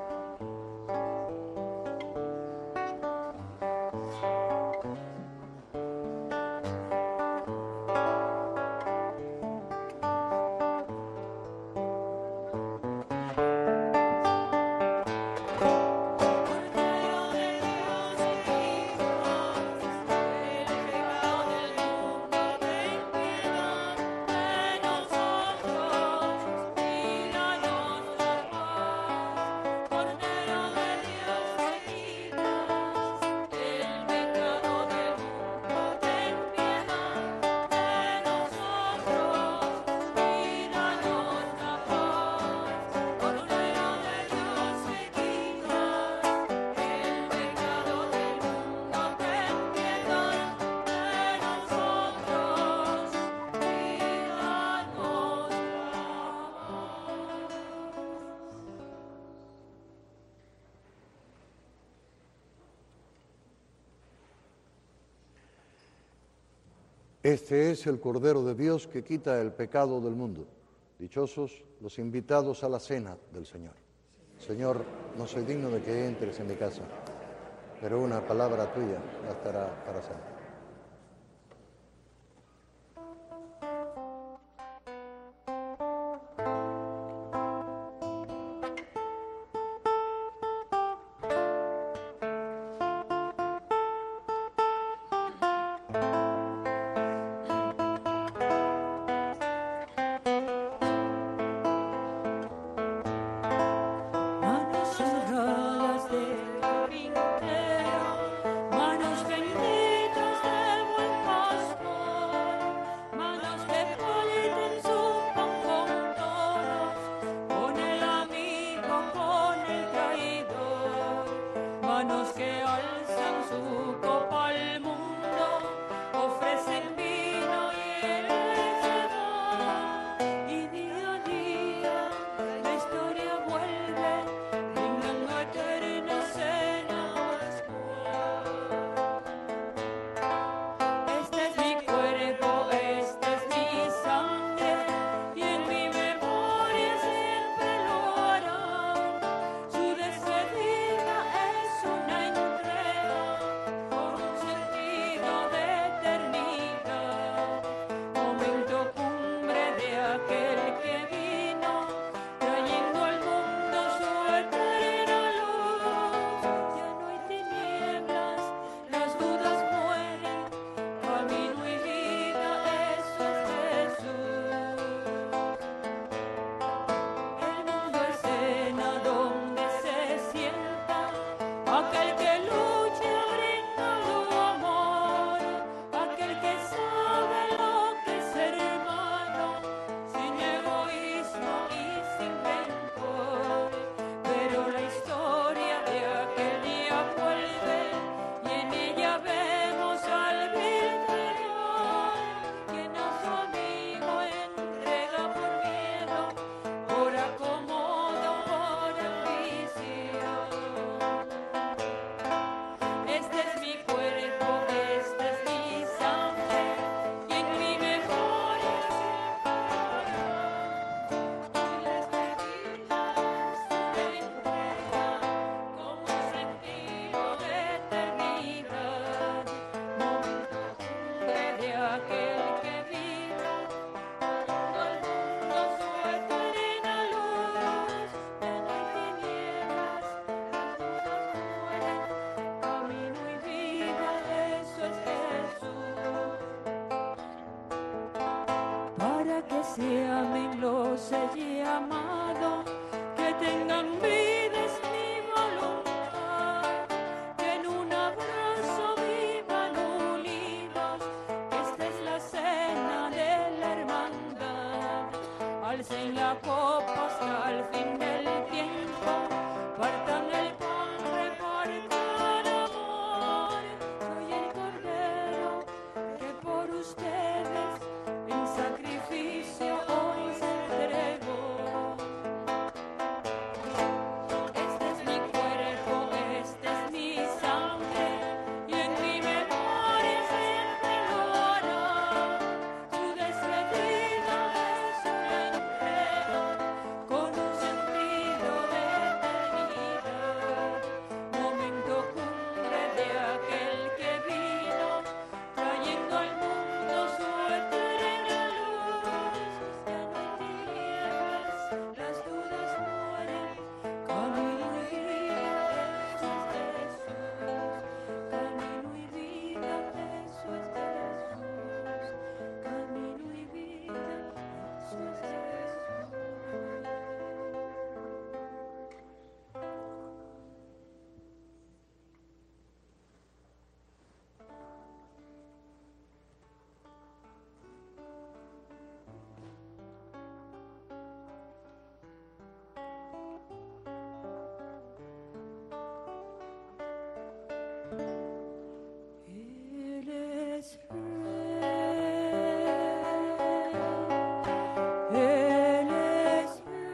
[SPEAKER 3] Este es el Cordero de Dios que quita el pecado del mundo. Dichosos los invitados a la cena del Señor. Señor, no soy digno de que entres en mi casa, pero una palabra tuya bastará para siempre.
[SPEAKER 22] se amen los he llamado, que tengan vida es mi voluntad, que en un abrazo vivan unidos, esta es la cena de la hermandad. Alcen la copa hasta el fin del tiempo, partan el pan, repartan amor. Soy el Cordero que por ustedes en sacrificio hoy se entregó. Este es mi cuerpo, este es mi sangre, y en mi memoria siempre lo hará. Su despedida es una entrega con un sentido de eternidad. Momento cumbre de aquel que vino, trayendo al mundo su eterna luz. Ya no hay tinieblas, las dudas mueren, camino y vida, eso es Jesús. Camino y vida, eso es Jesús. Camino y vida, eso es Jesús. Él es rey, Él es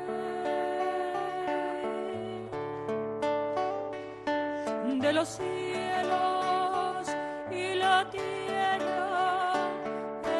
[SPEAKER 22] rey de los cielos y la tierra.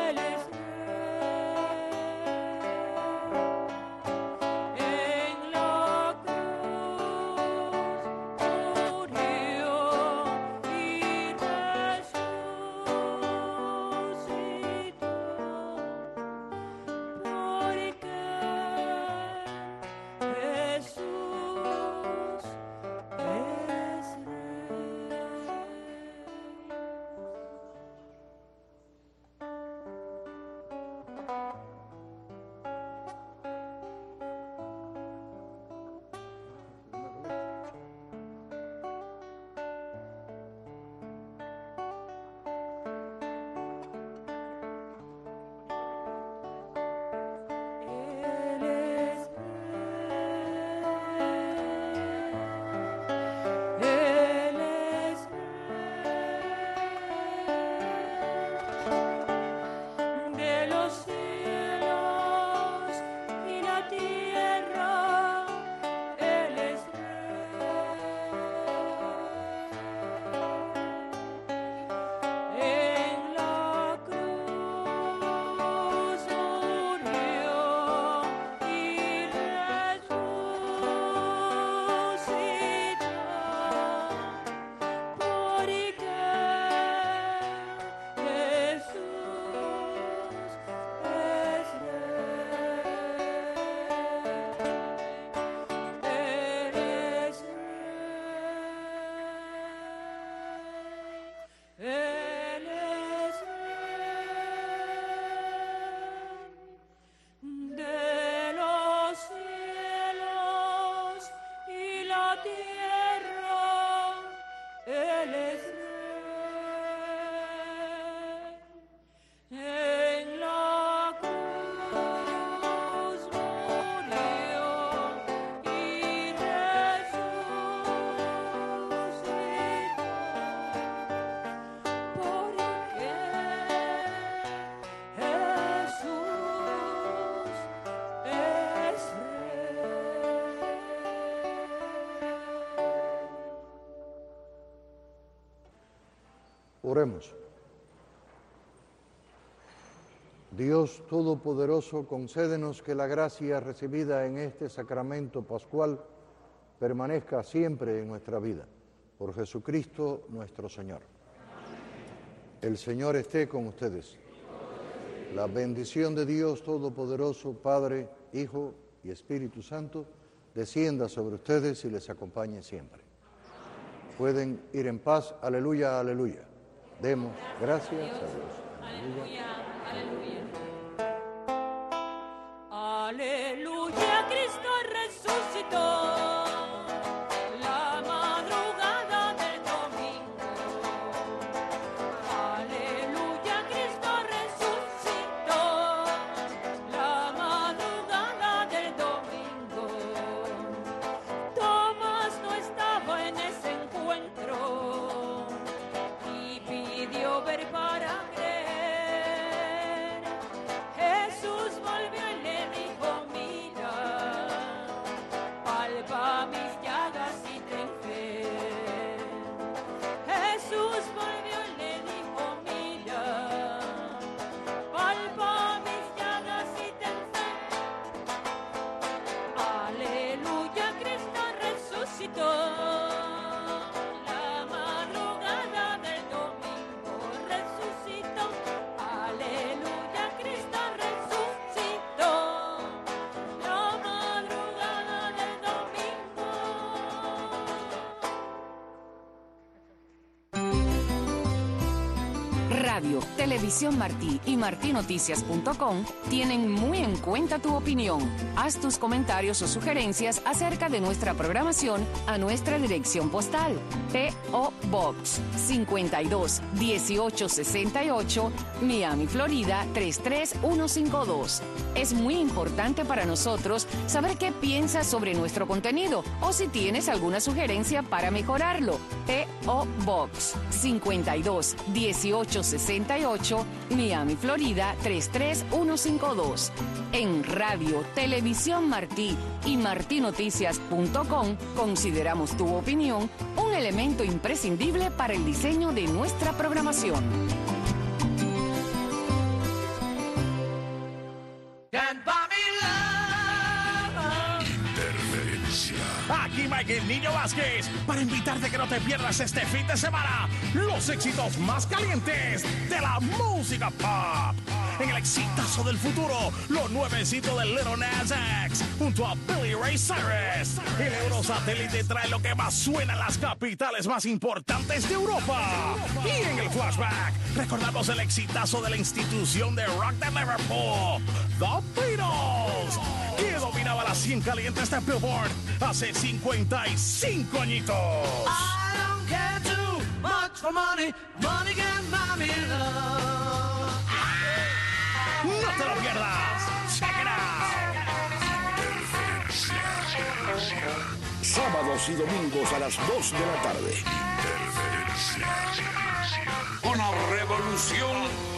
[SPEAKER 3] Oremos. Dios Todopoderoso, concédenos que la gracia recibida en este sacramento pascual permanezca siempre en nuestra vida. Por Jesucristo nuestro Señor. El Señor esté con ustedes. La bendición de Dios Todopoderoso, Padre, Hijo y Espíritu Santo, descienda sobre ustedes y les acompañe siempre. Pueden ir en paz. Aleluya, aleluya. Demos gracias a Dios.
[SPEAKER 22] Aleluya, aleluya. Aleluya, Cristo resucitó.
[SPEAKER 6] Radio, Televisión Martí y martí noticias punto com tienen muy en cuenta tu opinión. Haz tus comentarios o sugerencias acerca de nuestra programación a nuestra dirección postal. P O Box cincuenta y dos dieciocho sesenta y ocho, Miami, Florida tres tres uno cinco dos. Es muy importante para nosotros saber qué piensas sobre nuestro contenido o si tienes alguna sugerencia para mejorarlo. P O Box cincuenta y dos dieciocho sesenta y ocho, Miami, Florida tres tres uno cinco dos. En Radio, Televisión Martí y martí noticias punto com consideramos tu opinión un elemento imprescindible para el diseño de nuestra programación.
[SPEAKER 7] Aquí Mike el Niño Vázquez para invitarte que no te pierdas este fin de semana los éxitos más calientes de la música pop. En el exitazo del futuro, lo nuevecito del Lil Nas X junto a Billy Ray Cyrus. El Eurosatélite trae lo que más suena en las capitales más importantes de Europa. Y en el flashback, recordamos el exitazo de la institución de rock de Liverpool, The Beatles, que dominaba las cien calientes de Billboard hace cincuenta y cinco añitos.
[SPEAKER 22] I don't care too much for money, money can buy me love.
[SPEAKER 7] No te lo pierdas. Check it out.
[SPEAKER 13] Sábados y domingos a las dos de la tarde.
[SPEAKER 23] Una revolución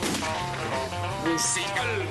[SPEAKER 23] musical.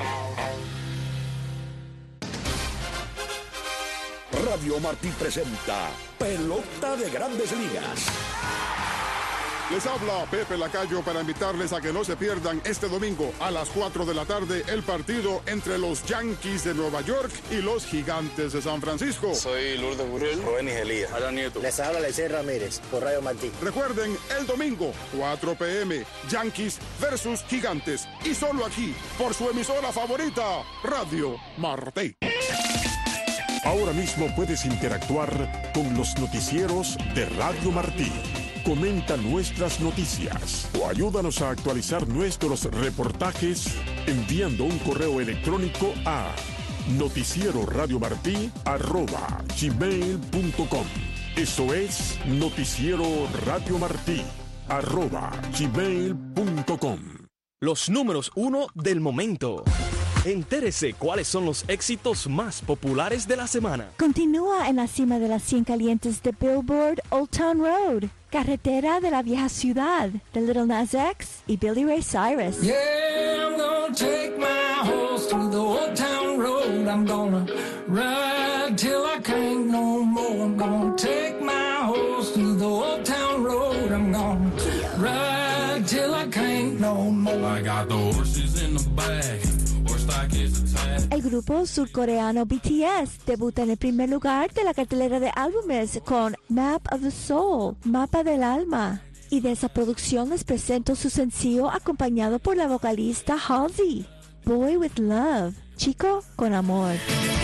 [SPEAKER 13] Radio Martí presenta Pelota de Grandes Ligas.
[SPEAKER 24] Les habla Pepe Lacayo para invitarles a que no se pierdan este domingo a las cuatro de la tarde el partido entre los Yankees de Nueva York y los Gigantes de San Francisco.
[SPEAKER 25] Soy Lourdes Burriel, Rubén Igelía, Adán Nieto.
[SPEAKER 26] Les habla Lecey Ramírez por Radio Martí.
[SPEAKER 24] Recuerden, el domingo, cuatro p m, Yankees versus Gigantes. Y solo aquí, por su emisora favorita, Radio Martí.
[SPEAKER 12] Ahora mismo puedes interactuar con los noticieros de Radio Martí. Comenta nuestras noticias o ayúdanos a actualizar nuestros reportajes enviando un correo electrónico a noticieroradiomartí arroba gmail punto com. Eso es noticiero radio martí arroba gmail punto com.
[SPEAKER 27] Los números uno del momento. Entérese cuáles son los éxitos más populares de la semana.
[SPEAKER 28] Continúa en la cima de las cien calientes de Billboard, Old Town Road, Carretera de la Vieja Ciudad, de Lil Nas X y Billy Ray Cyrus.
[SPEAKER 22] Yeah, I'm gonna take my horse through the Old Town Road. I'm gonna ride till I can't no more. I'm gonna take my horse through the Old Town Road. I'm gonna ride till I got the horses in the back. Horse stock is attached.
[SPEAKER 28] El grupo surcoreano B T S debuta en el primer lugar de la cartelera de álbumes con Map of the Soul, Mapa del Alma. Y de esa producción les presento su sencillo acompañado por la vocalista Halsey, Boy with Love, Chico con Amor.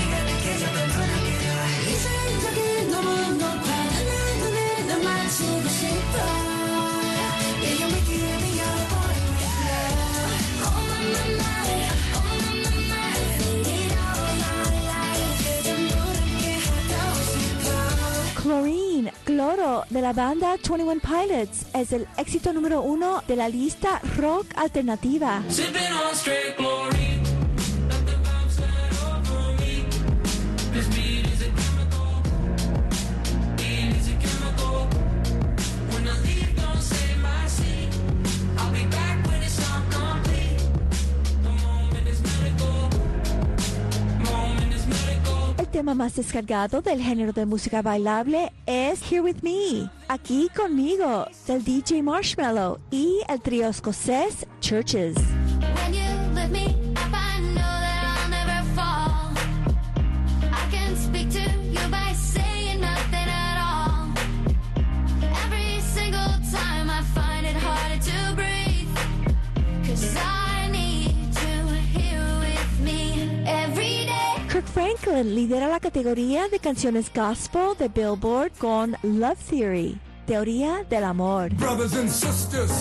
[SPEAKER 28] Chlorine, Cloro, de la banda veintiuno Pilots, es el éxito número uno de la lista rock alternativa.
[SPEAKER 22] Sipping on straight chlorine. Let the vibes set over me. This beat is a chemical. Beat is a chemical. When I leave, don't say my seat. I'll be back when it's all complete. The moment is medical. Moment is medical.
[SPEAKER 28] El tema más descargado del género de música bailable es Here With Me, Aquí Conmigo, del D J Marshmello y el trío escocés Churches.
[SPEAKER 1] When you let me up, I know that I'll never fall. I can speak to you by saying nothing at all. Every single time I find it harder to breathe, 'cause I need you here with me every day.
[SPEAKER 28] Kirk Franklin lidera la categoría de canciones gospel de Billboard con Love Theory, Teoría del Amor.
[SPEAKER 22] Brothers and sisters,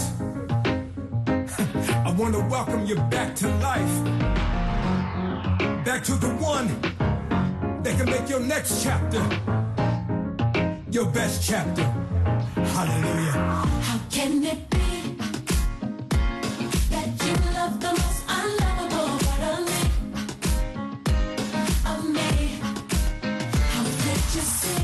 [SPEAKER 22] I want to welcome you back to life. Back to the one that can make your next chapter your best chapter. Hallelujah.
[SPEAKER 1] How can it be that you love the most unlovable part of me? Of me? How did you see?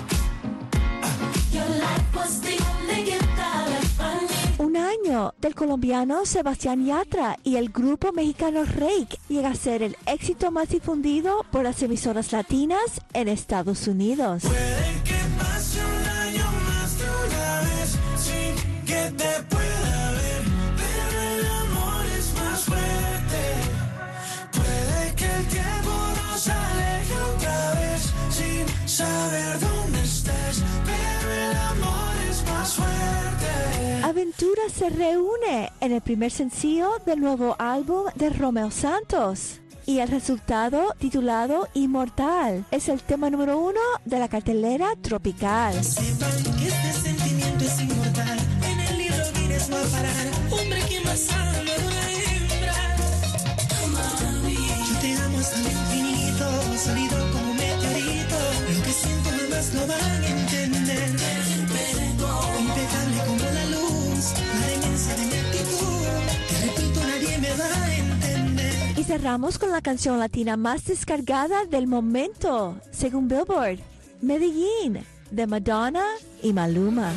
[SPEAKER 1] Your life was the only gift I left for me.
[SPEAKER 28] Un año del colombiano Sebastián Yatra y el grupo mexicano Reik llega a ser el éxito más difundido por las emisoras latinas en Estados Unidos.
[SPEAKER 22] Puede que pase un año más de una vez sin que te pueda ver, pero el amor es más fuerte. Puede que el tiempo nos aleje otra vez sin saber dónde estás, pero el amor es más fuerte.
[SPEAKER 28] Aventura se reúne en el primer sencillo del nuevo álbum de Romeo Santos. Y el resultado, titulado Inmortal, es el tema número uno de la cartelera tropical.
[SPEAKER 22] Sepan que este sentimiento es inmortal. En el libro Guinness va a parar. Hombre que más ama a una hembra. Mami, yo te amo hasta el infinito, sólido como un meteorito. Lo que siento jamás lo van a entender. Impecable como la luz, la inmensa de mi actitud. Te repito, nadie me va a entender.
[SPEAKER 28] Y cerramos con la canción latina más descargada del momento, según Billboard, Medellín, de Madonna y Maluma.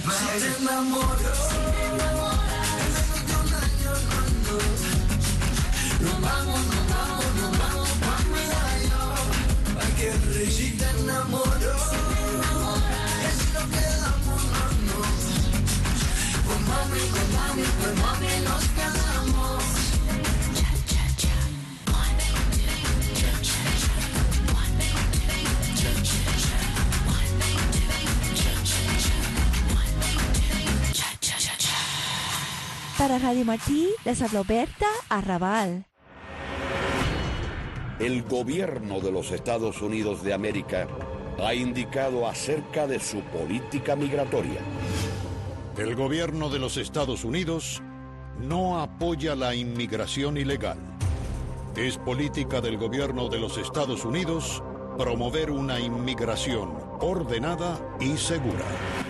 [SPEAKER 28] Para Radio Martí, les habló Berta Arrabal.
[SPEAKER 2] El gobierno de los Estados Unidos de América ha indicado acerca de su política migratoria.
[SPEAKER 9] El gobierno de los Estados Unidos no apoya la inmigración ilegal. Es política del gobierno de los Estados Unidos promover una inmigración ordenada y segura.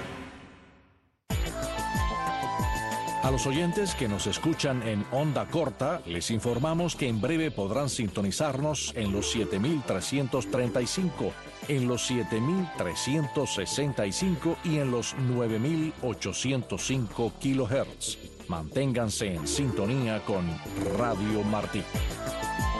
[SPEAKER 27] A los oyentes que nos escuchan en onda corta, les informamos que en breve podrán sintonizarnos en los siete mil trescientos treinta y cinco, en los siete mil trescientos sesenta y cinco y en los nueve mil ochocientos cinco kilohertz. Manténganse en sintonía con Radio Martí.